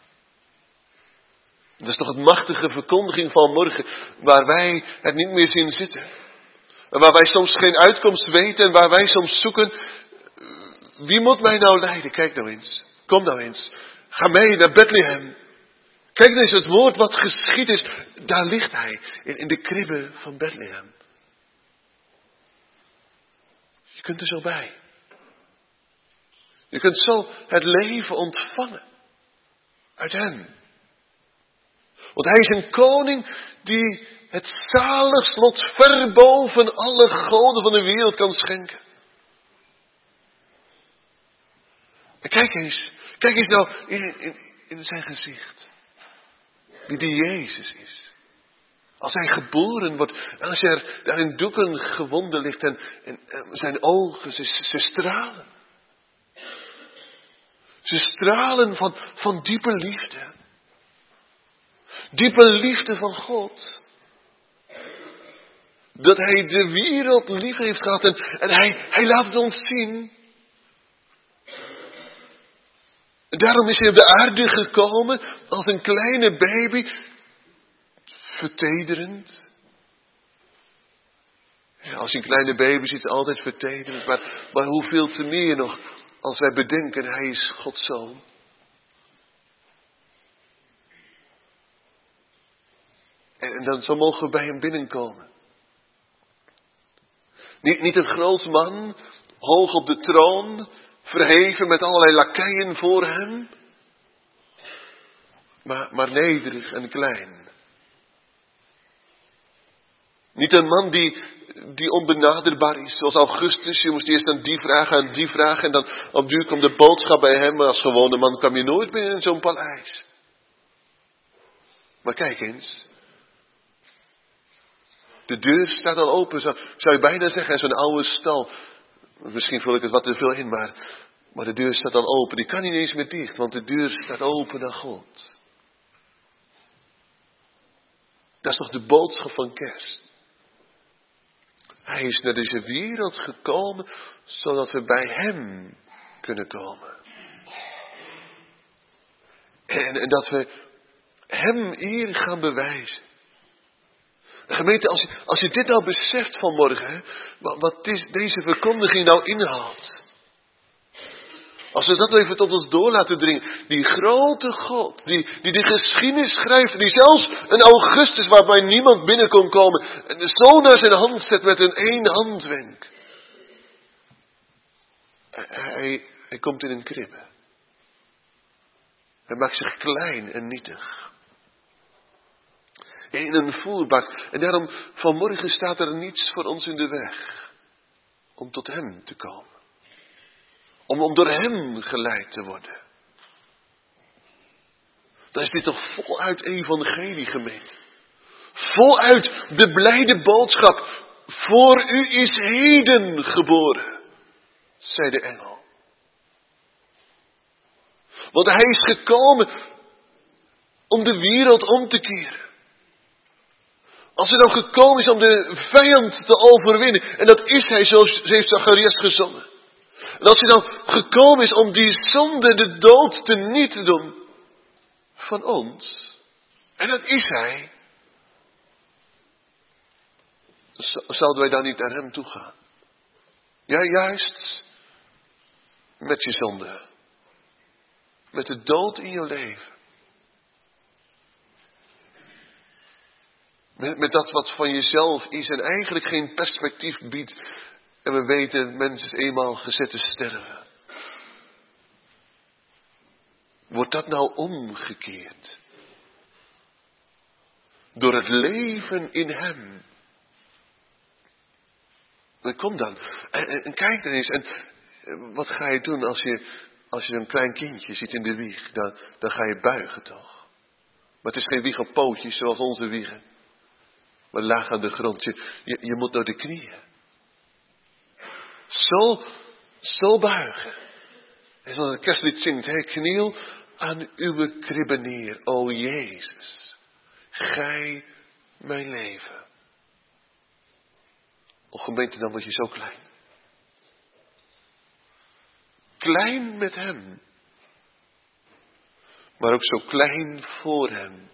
Dat is toch het machtige verkondiging van morgen, waar wij het niet meer zien zitten. En waar wij soms geen uitkomst weten en waar wij soms zoeken. Wie moet mij nou leiden? Kijk nou eens. Kom nou eens. Ga mee naar Bethlehem. Kijk nou eens, het woord wat geschied is. Daar ligt hij. In, in de kribbe van Bethlehem. Je kunt er zo bij. Je kunt zo het leven ontvangen. Uit hem. Want hij is een koning die het zaligslot ver boven alle goden van de wereld kan schenken. En kijk eens, kijk eens nou in, in, in zijn gezicht. Wie die Jezus is. Als hij geboren wordt, en als er daar in doeken gewonden ligt en, en, en zijn ogen, ze, ze stralen. Ze stralen van, van diepe liefde. Diepe liefde van God. Dat hij de wereld lief heeft gehad en, en hij, hij laat het ons zien. En daarom is hij op de aarde gekomen als een kleine baby. Vertederend. Ja, als je een kleine baby ziet, altijd vertederend. Maar, maar hoeveel te meer nog als wij bedenken, hij is Gods zoon. En, en dan zo mogen we bij hem binnenkomen. Niet, niet een groot man, hoog op de troon, verheven met allerlei lakeien voor hem. Maar, maar nederig en klein. Niet een man die, die onbenaderbaar is, zoals Augustus. Je moest eerst aan die vragen, aan die vragen. En dan op duur komt de boodschap bij hem. Maar als gewone man kwam je nooit binnen in zo'n paleis. Maar kijk eens. De deur staat al open, zou, zou je bijna zeggen, in zo'n oude stal. Misschien vul ik het wat te veel in, maar, maar de deur staat al open. Die kan niet eens meer dicht, want de deur staat open naar God. Dat is toch de boodschap van kerst. Hij is naar deze wereld gekomen, zodat we bij hem kunnen komen. En, en dat we hem eer gaan bewijzen. Gemeente, als je, als je dit nou beseft vanmorgen, hè, wat, wat is deze verkondiging nou inhoudt. Als we dat even tot ons door laten dringen. Die grote God, die, die de geschiedenis schrijft, die zelfs een Augustus waarbij niemand binnen kon komen, en zo naar zijn hand zet met een één handwenk. Hij, hij komt in een kribbe. Hij maakt zich klein en nietig. In een voerbak. En daarom vanmorgen staat er niets voor ons in de weg. Om tot hem te komen. Om, om door hem geleid te worden. Dan is dit toch voluit evangelie, gemeente. Voluit de blijde boodschap. Voor u is heden geboren, zei de engel. Want hij is gekomen om de wereld om te keren. Als hij nou gekomen is om de vijand te overwinnen. En dat is hij, zoals heeft Zacharias gezongen. En als hij nou gekomen is om die zonde, de dood te niet te doen. Van ons. En dat is hij. Zouden wij dan niet naar hem toe gaan? Ja, juist. Met je zonde. Met de dood in je leven. Met, met dat wat van jezelf is en eigenlijk geen perspectief biedt. En we weten, mens is eenmaal gezet te sterven. Wordt dat nou omgekeerd? Door het leven in hem. En kom dan. En, en, en kijk dan eens. En wat ga je doen als je, als je een klein kindje ziet in de wieg? Dan, dan ga je buigen toch? Maar het is geen wieg op pootjes zoals onze wiegen. Maar laag aan de grond. Je, je, je moet naar de knieën. Zo, zo buigen. En zoals het kerstlied zingt. Hij kniel aan uw kribbe neer. O Jezus. Gij mijn leven. O gemeente, dan word je zo klein. Klein met hem. Maar ook zo klein voor hem.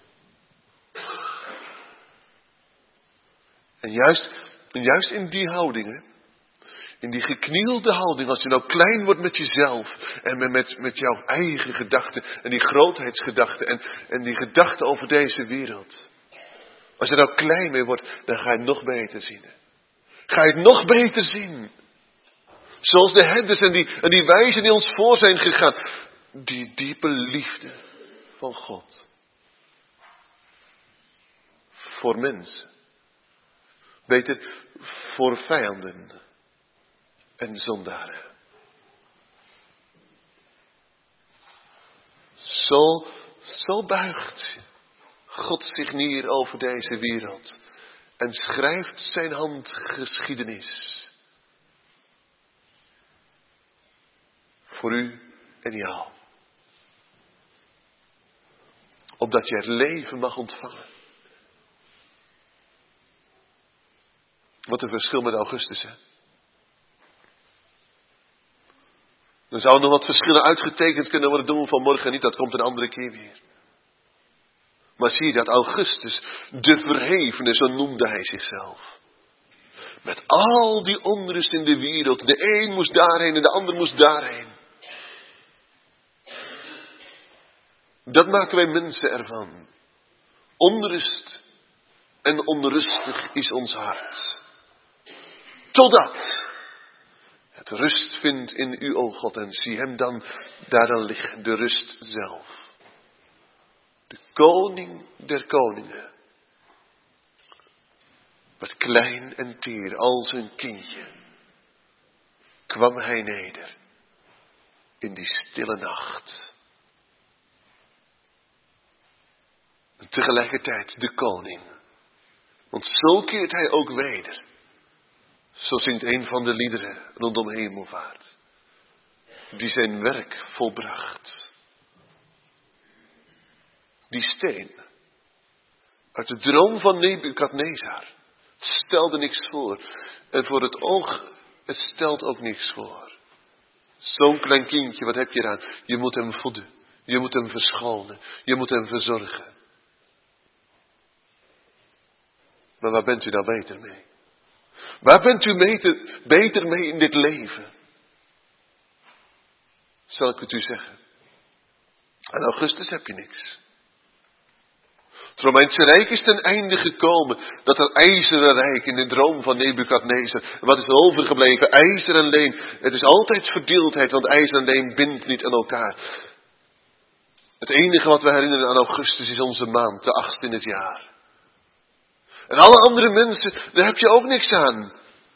En juist, en juist in die houdingen, in die geknielde houding, als je nou klein wordt met jezelf en met, met, met jouw eigen gedachten en die grootheidsgedachten en, en die gedachten over deze wereld. Als je nou klein mee wordt, dan ga je het nog beter zien. Ga je het nog beter zien. Zoals de herders en die, en die wijzen die ons voor zijn gegaan. Die diepe liefde van God. Voor mensen. Beter, voor vijanden en zondaren. Zo, zo buigt God zich neer over deze wereld. En schrijft zijn hand geschiedenis. Voor u en jou. Opdat je het leven mag ontvangen. Wat een verschil met Augustus, hè? Dan zouden nog wat verschillen uitgetekend kunnen worden, doen we vanmorgen niet. Dat komt een andere keer weer. Maar zie je dat Augustus, de verhevene, zo noemde hij zichzelf. Met al die onrust in de wereld. De een moest daarheen en de ander moest daarheen. Dat maken wij mensen ervan. Onrust en onrustig is ons hart. Totdat het rust vindt in u, o God, en zie hem dan daaraan liggen, de rust zelf. De koning der koningen. Wat klein en teer als een kindje kwam hij neder in die stille nacht. En tegelijkertijd de koning. Want zo keert hij ook weder. Zo zingt een van de liederen rondom hemelvaart. Die zijn werk volbracht. Die steen. Uit de droom van Nebukadnezar. Stelde niks voor. En voor het oog, het stelt ook niks voor. Zo'n klein kindje, wat heb je eraan? Je moet hem voeden. Je moet hem verschonen. Je moet hem verzorgen. Maar waar bent u nou beter mee? Waar bent u beter, beter mee in dit leven? zal ik het u zeggen. Aan Augustus heb je niks. Het Romeinse Rijk is ten einde gekomen. Dat het ijzeren rijk in de droom van Nebukadnezar. Wat is er overgebleven? IJzer en leem. Het is altijd verdeeldheid, want ijzer en leem bindt niet aan elkaar. Het enige wat we herinneren aan Augustus is onze maand, de achtste in het jaar. En alle andere mensen, daar heb je ook niks aan.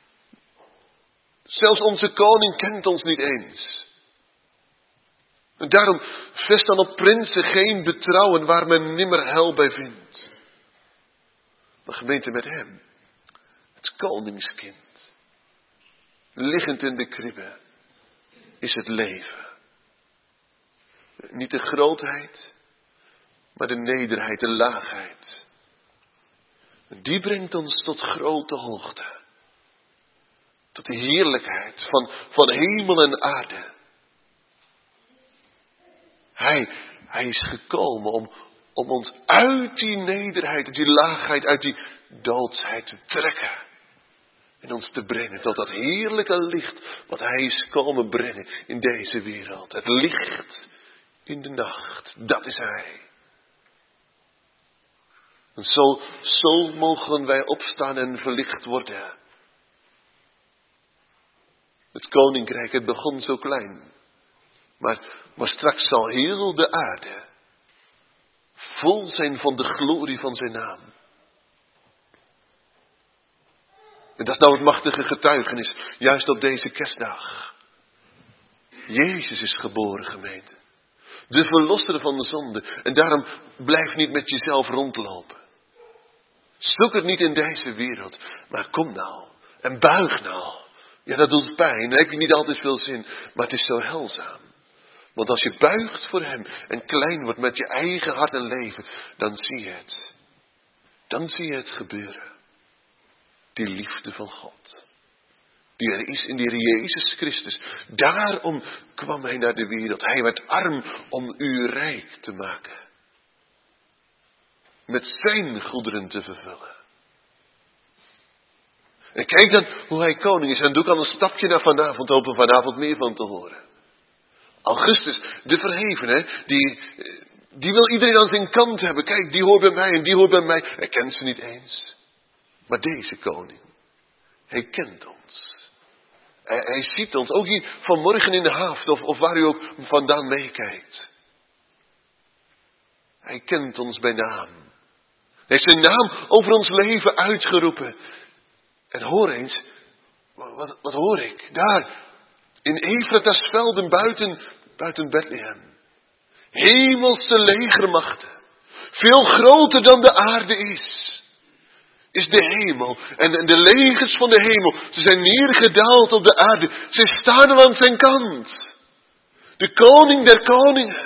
Zelfs onze koning kent ons niet eens. En daarom vest dan op prinsen geen betrouwen waar men nimmer heil bij vindt. Maar gemeente met hem, het koningskind, liggend in de kribbe, is het leven. Niet de grootheid, maar de nederheid, de laagheid. Die brengt ons tot grote hoogte. Tot de heerlijkheid van, van hemel en aarde. Hij, hij is gekomen om, om ons uit die nederheid, uit die laagheid, uit die doodsheid te trekken. En ons te brengen tot dat heerlijke licht wat hij is komen brengen in deze wereld. Het licht in de nacht, dat is hij. En zo, zo mogen wij opstaan en verlicht worden. Het koninkrijk, het begon zo klein. Maar, maar straks zal heel de aarde vol zijn van de glorie van zijn naam. En dat is nou het machtige getuigenis, juist op deze kerstdag. Jezus is geboren, gemeente. De verlosser van de zonde. En daarom blijf niet met jezelf rondlopen. Zoek het niet in deze wereld. Maar kom nou. En buig nou. Ja, dat doet pijn. Dan heb je niet altijd veel zin. Maar het is zo heilzaam. Want als je buigt voor hem. En klein wordt met je eigen hart en leven. Dan zie je het. Dan zie je het gebeuren. Die liefde van God. Die er is in de Heer Jezus Christus. Daarom kwam hij naar de wereld. Hij werd arm om u rijk te maken. Met zijn goederen te vervullen. En kijk dan hoe hij koning is. En doe ik al een stapje naar vanavond. Hopen vanavond meer van te horen. Augustus, de verhevene, die, die wil iedereen aan zijn kant hebben. Kijk, die hoort bij mij en die hoort bij mij. Hij kent ze niet eens. Maar deze koning, hij kent ons. Hij, hij ziet ons, ook hier vanmorgen in de haven of, of waar u ook vandaan meekijkt. Hij kent ons bij naam. Hij heeft zijn naam over ons leven uitgeroepen. En hoor eens, wat, wat hoor ik? Daar, in Efrata's velden buiten, buiten Bethlehem. Hemelse legermachten. Veel groter dan de aarde is. Is de hemel. En de legers van de hemel. Ze zijn neergedaald op de aarde. Ze staan al aan zijn kant. De koning der koningen.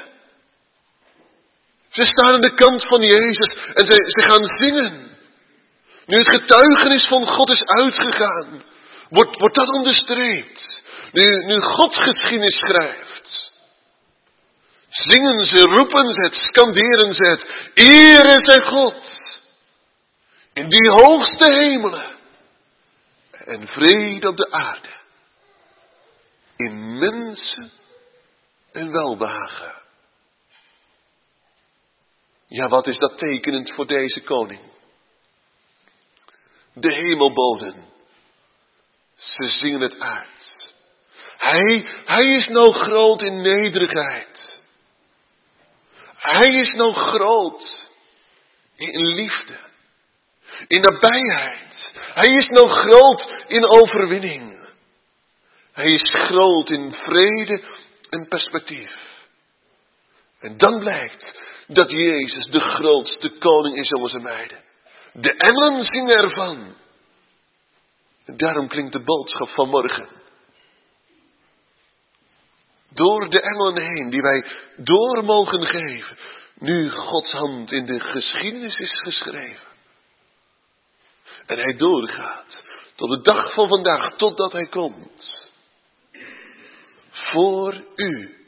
Ze staan aan de kant van Jezus. En ze, ze gaan zingen. Nu het getuigenis van God is uitgegaan. Wordt, wordt dat onderstreept. Nu, nu God geschiedenis schrijft. Zingen ze, roepen ze het, scanderen ze het. Ere zij God. In die hoogste hemelen. En vrede op de aarde. In mensen en welbehagen. Ja, wat is dat tekenend voor deze koning? De hemelboden. Ze zingen het uit. Hij, hij is nou groot in nederigheid. Hij is nou groot in liefde. In nabijheid. Hij is nou groot in overwinning. Hij is groot in vrede en perspectief. En dan blijkt dat Jezus de grootste koning is, jongens en meiden. De engelen zingen ervan. En daarom klinkt de boodschap van morgen. Door de engelen heen, die wij door mogen geven. Nu Gods hand in de geschiedenis is geschreven. En hij doorgaat. Tot de dag van vandaag, totdat hij komt. Voor u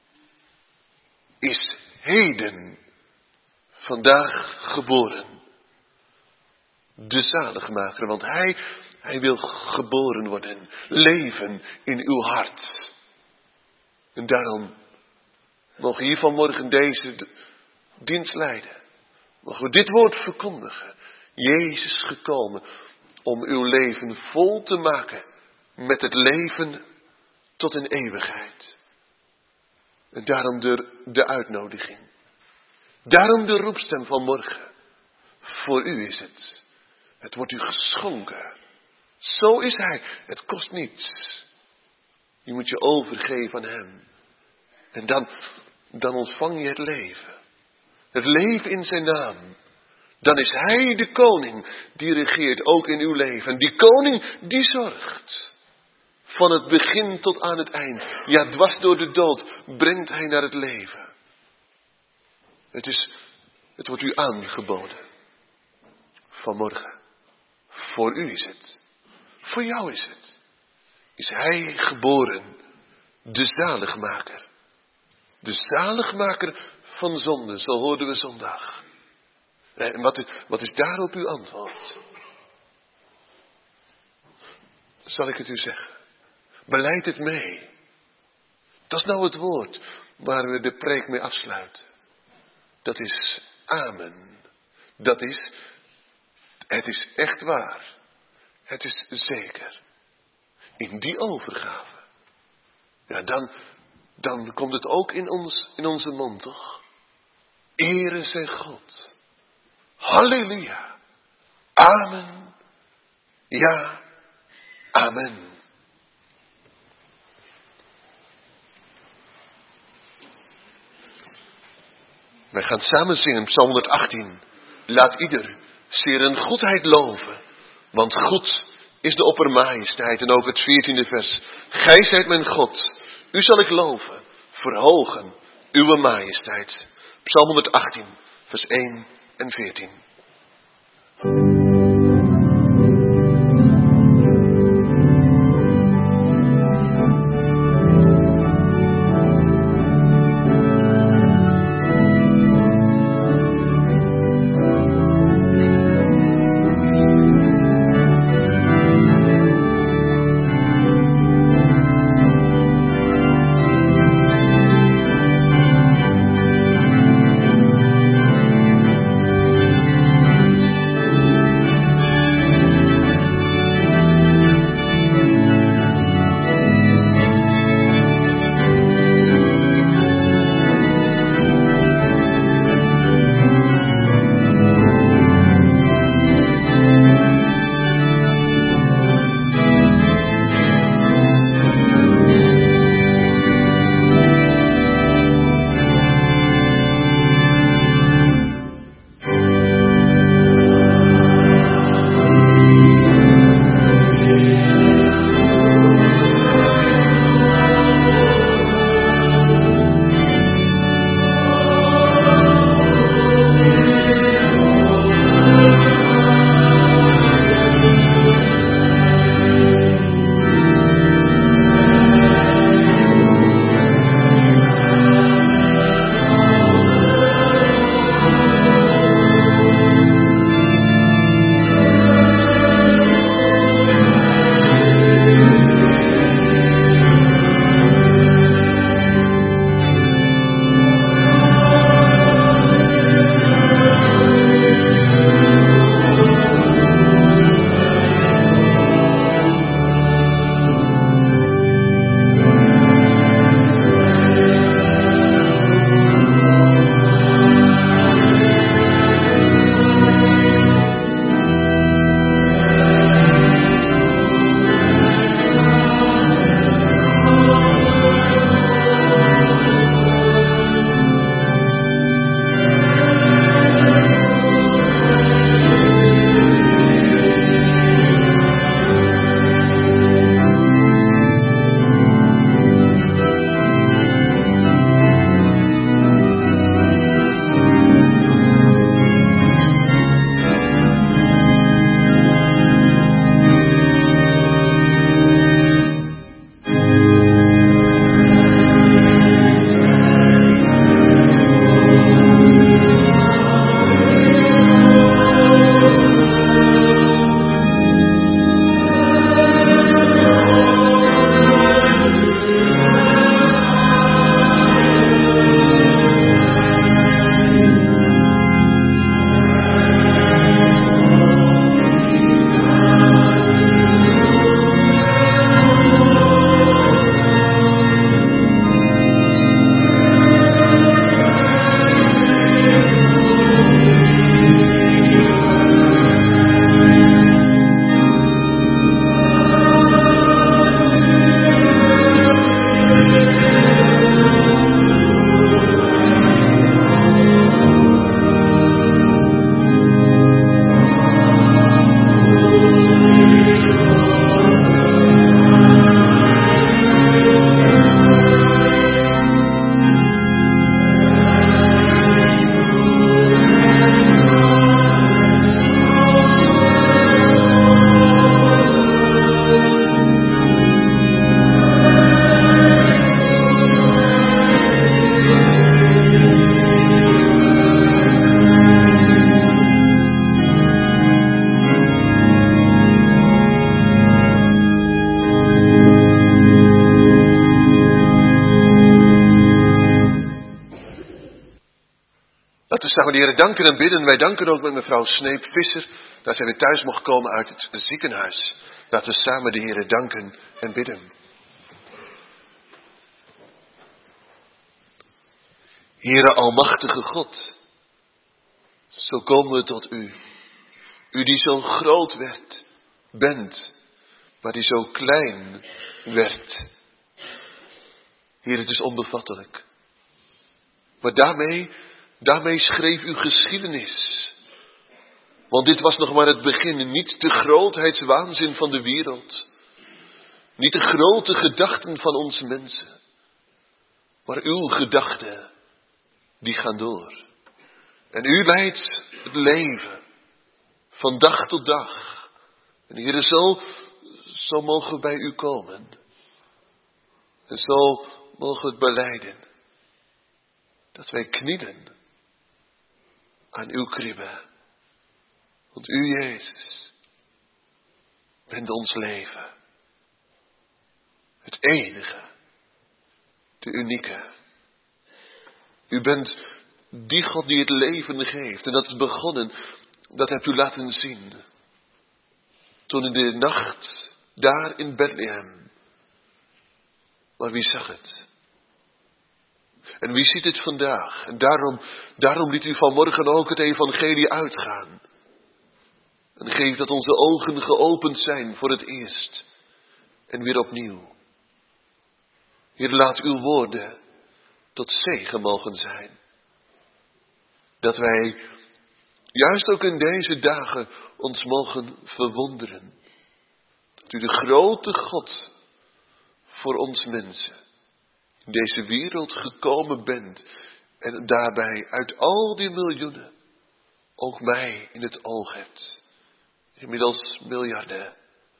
is heden vandaag geboren. De zaligmaker, want hij, hij wil geboren worden. Leven in uw hart. En daarom mogen we hier vanmorgen deze dienst leiden. Mogen we dit woord verkondigen. Jezus gekomen om uw leven vol te maken met het leven tot in eeuwigheid. En daarom de, de uitnodiging. Daarom de roepstem van morgen. Voor u is het. Het wordt u geschonken. Zo is hij. Het kost niets. Je moet je overgeven aan hem. En dan, dan ontvang je het leven. Het leven in zijn naam. Dan is hij de koning die regeert ook in uw leven. En die koning die zorgt. Van het begin tot aan het eind. Ja, dwars door de dood brengt hij naar het leven. Het is, het wordt u aangeboden. Vanmorgen. Voor u is het. Voor jou is het. Is hij geboren. De zaligmaker. De zaligmaker van zonde. Zo hoorden we zondag. En wat is, wat is daarop uw antwoord? Zal ik het u zeggen? Beleid het mee. Dat is nou het woord waar we de preek mee afsluiten. Dat is amen. Dat is, het is echt waar. Het is zeker. In die overgave. Ja, dan, dan komt het ook in, ons, in onze mond, toch? Ere zij God. Halleluja. Amen. Ja. Amen. Wij gaan samen zingen, Psalm honderdachttien. Laat ieder zeer een goedheid loven, want goed is de oppermajesteit. En ook het veertiende vers. Gij zijt mijn God, u zal ik loven, verhogen uw majesteit. Psalm honderdachttien, vers één en veertien. Laten we samen de Heer danken en bidden. Wij danken ook met mevrouw Sneep-Visser dat zij weer thuis mocht komen uit het ziekenhuis. Laten we samen de Heer danken en bidden. Heere almachtige God, zo komen we tot u. U die zo groot werd, bent, maar die zo klein werd. Heer, het is onbevattelijk. Maar daarmee, daarmee schreef u geschiedenis. Want dit was nog maar het begin, niet de grootheidswaanzin van de wereld. Niet de grote gedachten van ons mensen. Maar uw gedachten, die gaan door. En u leidt het leven, van dag tot dag. En Heere, zo, zo mogen we bij u komen. En zo mogen we het belijden. Dat wij knielen aan uw kribbe. Want u, Jezus, bent ons leven. Het enige, de unieke. U bent die God die het leven geeft. En dat is begonnen, dat hebt u laten zien. Toen in de nacht, daar in Bethlehem. Maar wie zag het? En wie ziet het vandaag? En daarom, daarom liet u vanmorgen ook het evangelie uitgaan. En geef dat onze ogen geopend zijn voor het eerst. En weer opnieuw. Heer, laat uw woorden tot zegen mogen zijn. Dat wij, juist ook in deze dagen, ons mogen verwonderen. Dat u de grote God voor ons mensen in deze wereld gekomen bent. En daarbij uit al die miljoenen ook mij in het oog hebt. Inmiddels miljarden.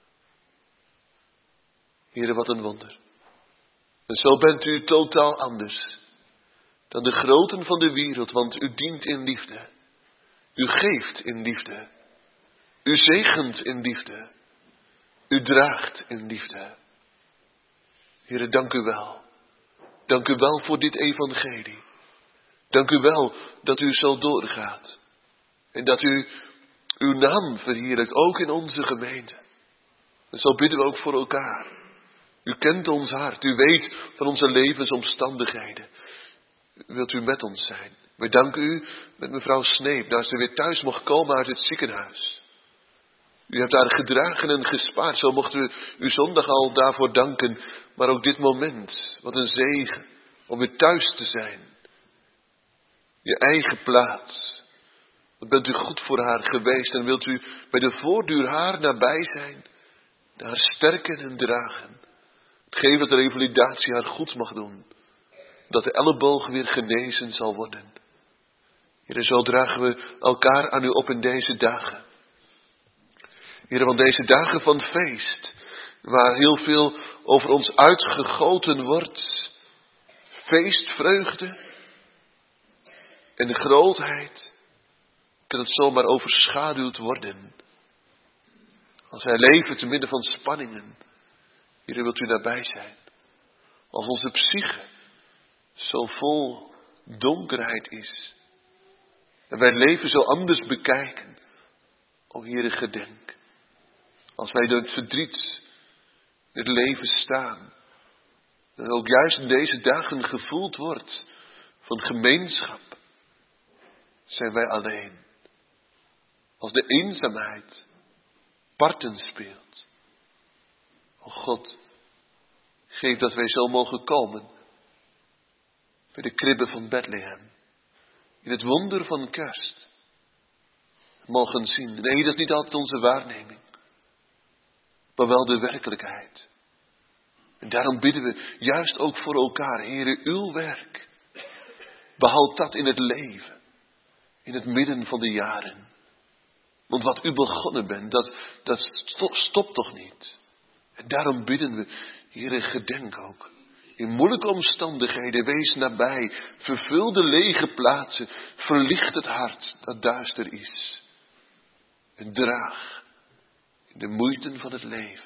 Heere, wat een wonder. En zo bent u totaal anders dan de groten van de wereld, want u dient in liefde. U geeft in liefde. U zegent in liefde. U draagt in liefde. Heere, dank u wel. Dank u wel voor dit evangelie. Dank u wel dat u zo doorgaat. En dat u uw naam verheerlijkt, ook in onze gemeente. En zo bidden we ook voor elkaar. U kent ons hart. U weet van onze levensomstandigheden. Wilt u met ons zijn? Wij danken u met mevrouw Sneep, dat ze weer thuis mocht komen uit het ziekenhuis. U hebt haar gedragen en gespaard. Zo mochten we u zondag al daarvoor danken. Maar ook dit moment, wat een zegen om weer thuis te zijn. Je eigen plaats. Wat bent u goed voor haar geweest en wilt u bij de voortduur haar nabij zijn. Haar sterken en dragen. Geef dat de revalidatie haar goed mag doen. Dat de elleboog weer genezen zal worden. Heer, zo dragen we elkaar aan u op in deze dagen. Heer, want deze dagen van feest, waar heel veel over ons uitgegoten wordt. Feest, vreugde en de grootheid, kan het zomaar overschaduwd worden. Als wij leven te midden van spanningen. Heer, wilt u daarbij zijn. Als onze psyche zo vol donkerheid is. En wij het leven zo anders bekijken. O Heere, gedenk. Als wij door het verdriet in het leven staan. En ook juist in deze dagen gevoeld wordt van gemeenschap. Zijn wij alleen. Als de eenzaamheid parten speelt. O God, geef dat wij zo mogen komen bij de kribbe van Bethlehem. In het wonder van kerst. Mogen zien. Nee, dat is niet altijd onze waarneming. Maar wel de werkelijkheid. En daarom bidden we juist ook voor elkaar. Heere, uw werk. Behoud dat in het leven. In het midden van de jaren. Want wat u begonnen bent, dat, dat stopt toch niet. En daarom bidden we, Heere, gedenk ook. In moeilijke omstandigheden, wees nabij. Vervul de lege plaatsen. Verlicht het hart dat duister is. En draag in de moeiten van het leven.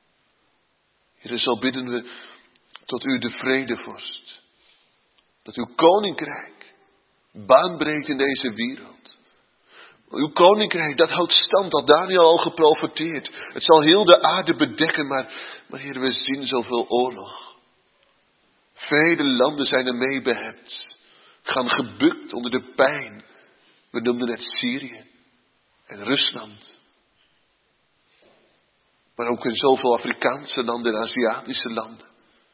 Heere, zo bidden we tot u de vredevorst. Dat uw koninkrijk baan breekt in deze wereld. Uw koninkrijk, dat houdt stand, dat Daniel al geprofeteerd. Het zal heel de aarde bedekken, maar, maar Heer, we zien zoveel oorlog. Vele landen zijn ermee behept, gaan gebukt onder de pijn. We noemden het Syrië en Rusland. Maar ook in zoveel Afrikaanse landen en Aziatische landen.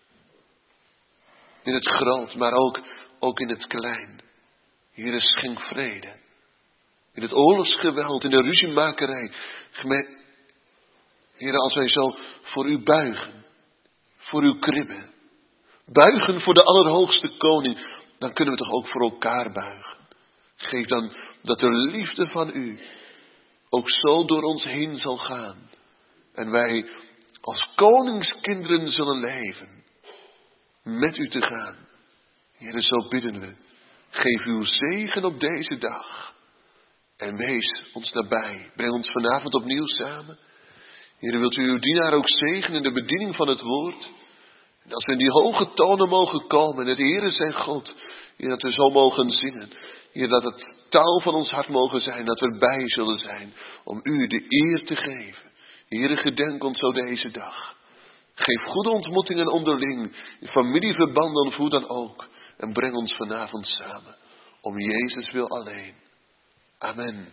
In het groot, maar ook, ook in het klein. Heer, schenk vrede. In het oorlogsgeweld, in de ruziemakerij. Heer, als wij zo voor u buigen. Voor uw kribben. Buigen voor de Allerhoogste Koning. Dan kunnen we toch ook voor elkaar buigen. Geef dan dat de liefde van u ook zo door ons heen zal gaan. En wij als koningskinderen zullen leven. Met u te gaan. Heer, zo bidden we. Geef uw zegen op deze dag. En wees ons nabij. Breng ons vanavond opnieuw samen. Heer, wilt u uw dienaar ook zegenen in de bediening van het woord. En als we in die hoge tonen mogen komen. En het Heere zijn God. Heer, dat we zo mogen zingen. Heer, dat het taal van ons hart mogen zijn. Dat we erbij zullen zijn. Om u de eer te geven. Heere, gedenk ons zo deze dag. Geef goede ontmoetingen onderling. In familieverbanden of hoe dan ook. En breng ons vanavond samen. Om Jezus wil alleen. Amen.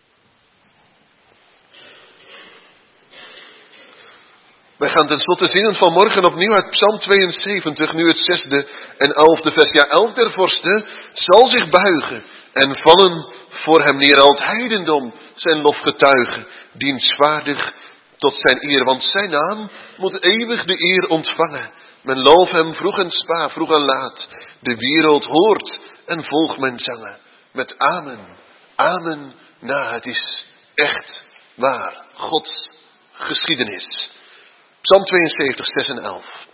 Wij gaan tenslotte zingen vanmorgen opnieuw uit Psalm tweeënzeventig. Nu het zesde en elfde vers. Ja, elk der vorsten zal zich buigen. En vallen voor hem neer. Al het heidendom zijn lof getuigen. Dienstwaardig tot zijn eer. Want zijn naam moet eeuwig de eer ontvangen. Men loof hem vroeg en spa, vroeg en laat. De wereld hoort en volgt men zangen. Met amen, amen, na het is echt waar. Gods geschiedenis. Psalm tweeënzeventig, zes en elf.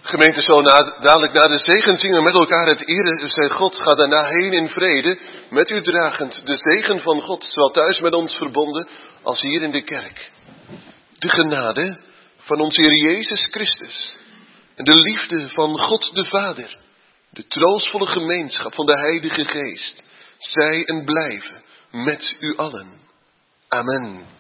Gemeente, zo na, dadelijk na de zegen zingen met elkaar het Ere zij God. Ga daarna heen in vrede, met u dragend de zegen van God, zowel thuis met ons verbonden als hier in de kerk. De genade van onze Heer Jezus Christus en de liefde van God de Vader, de troostvolle gemeenschap van de Heilige Geest, zij en blijven met u allen. Amen.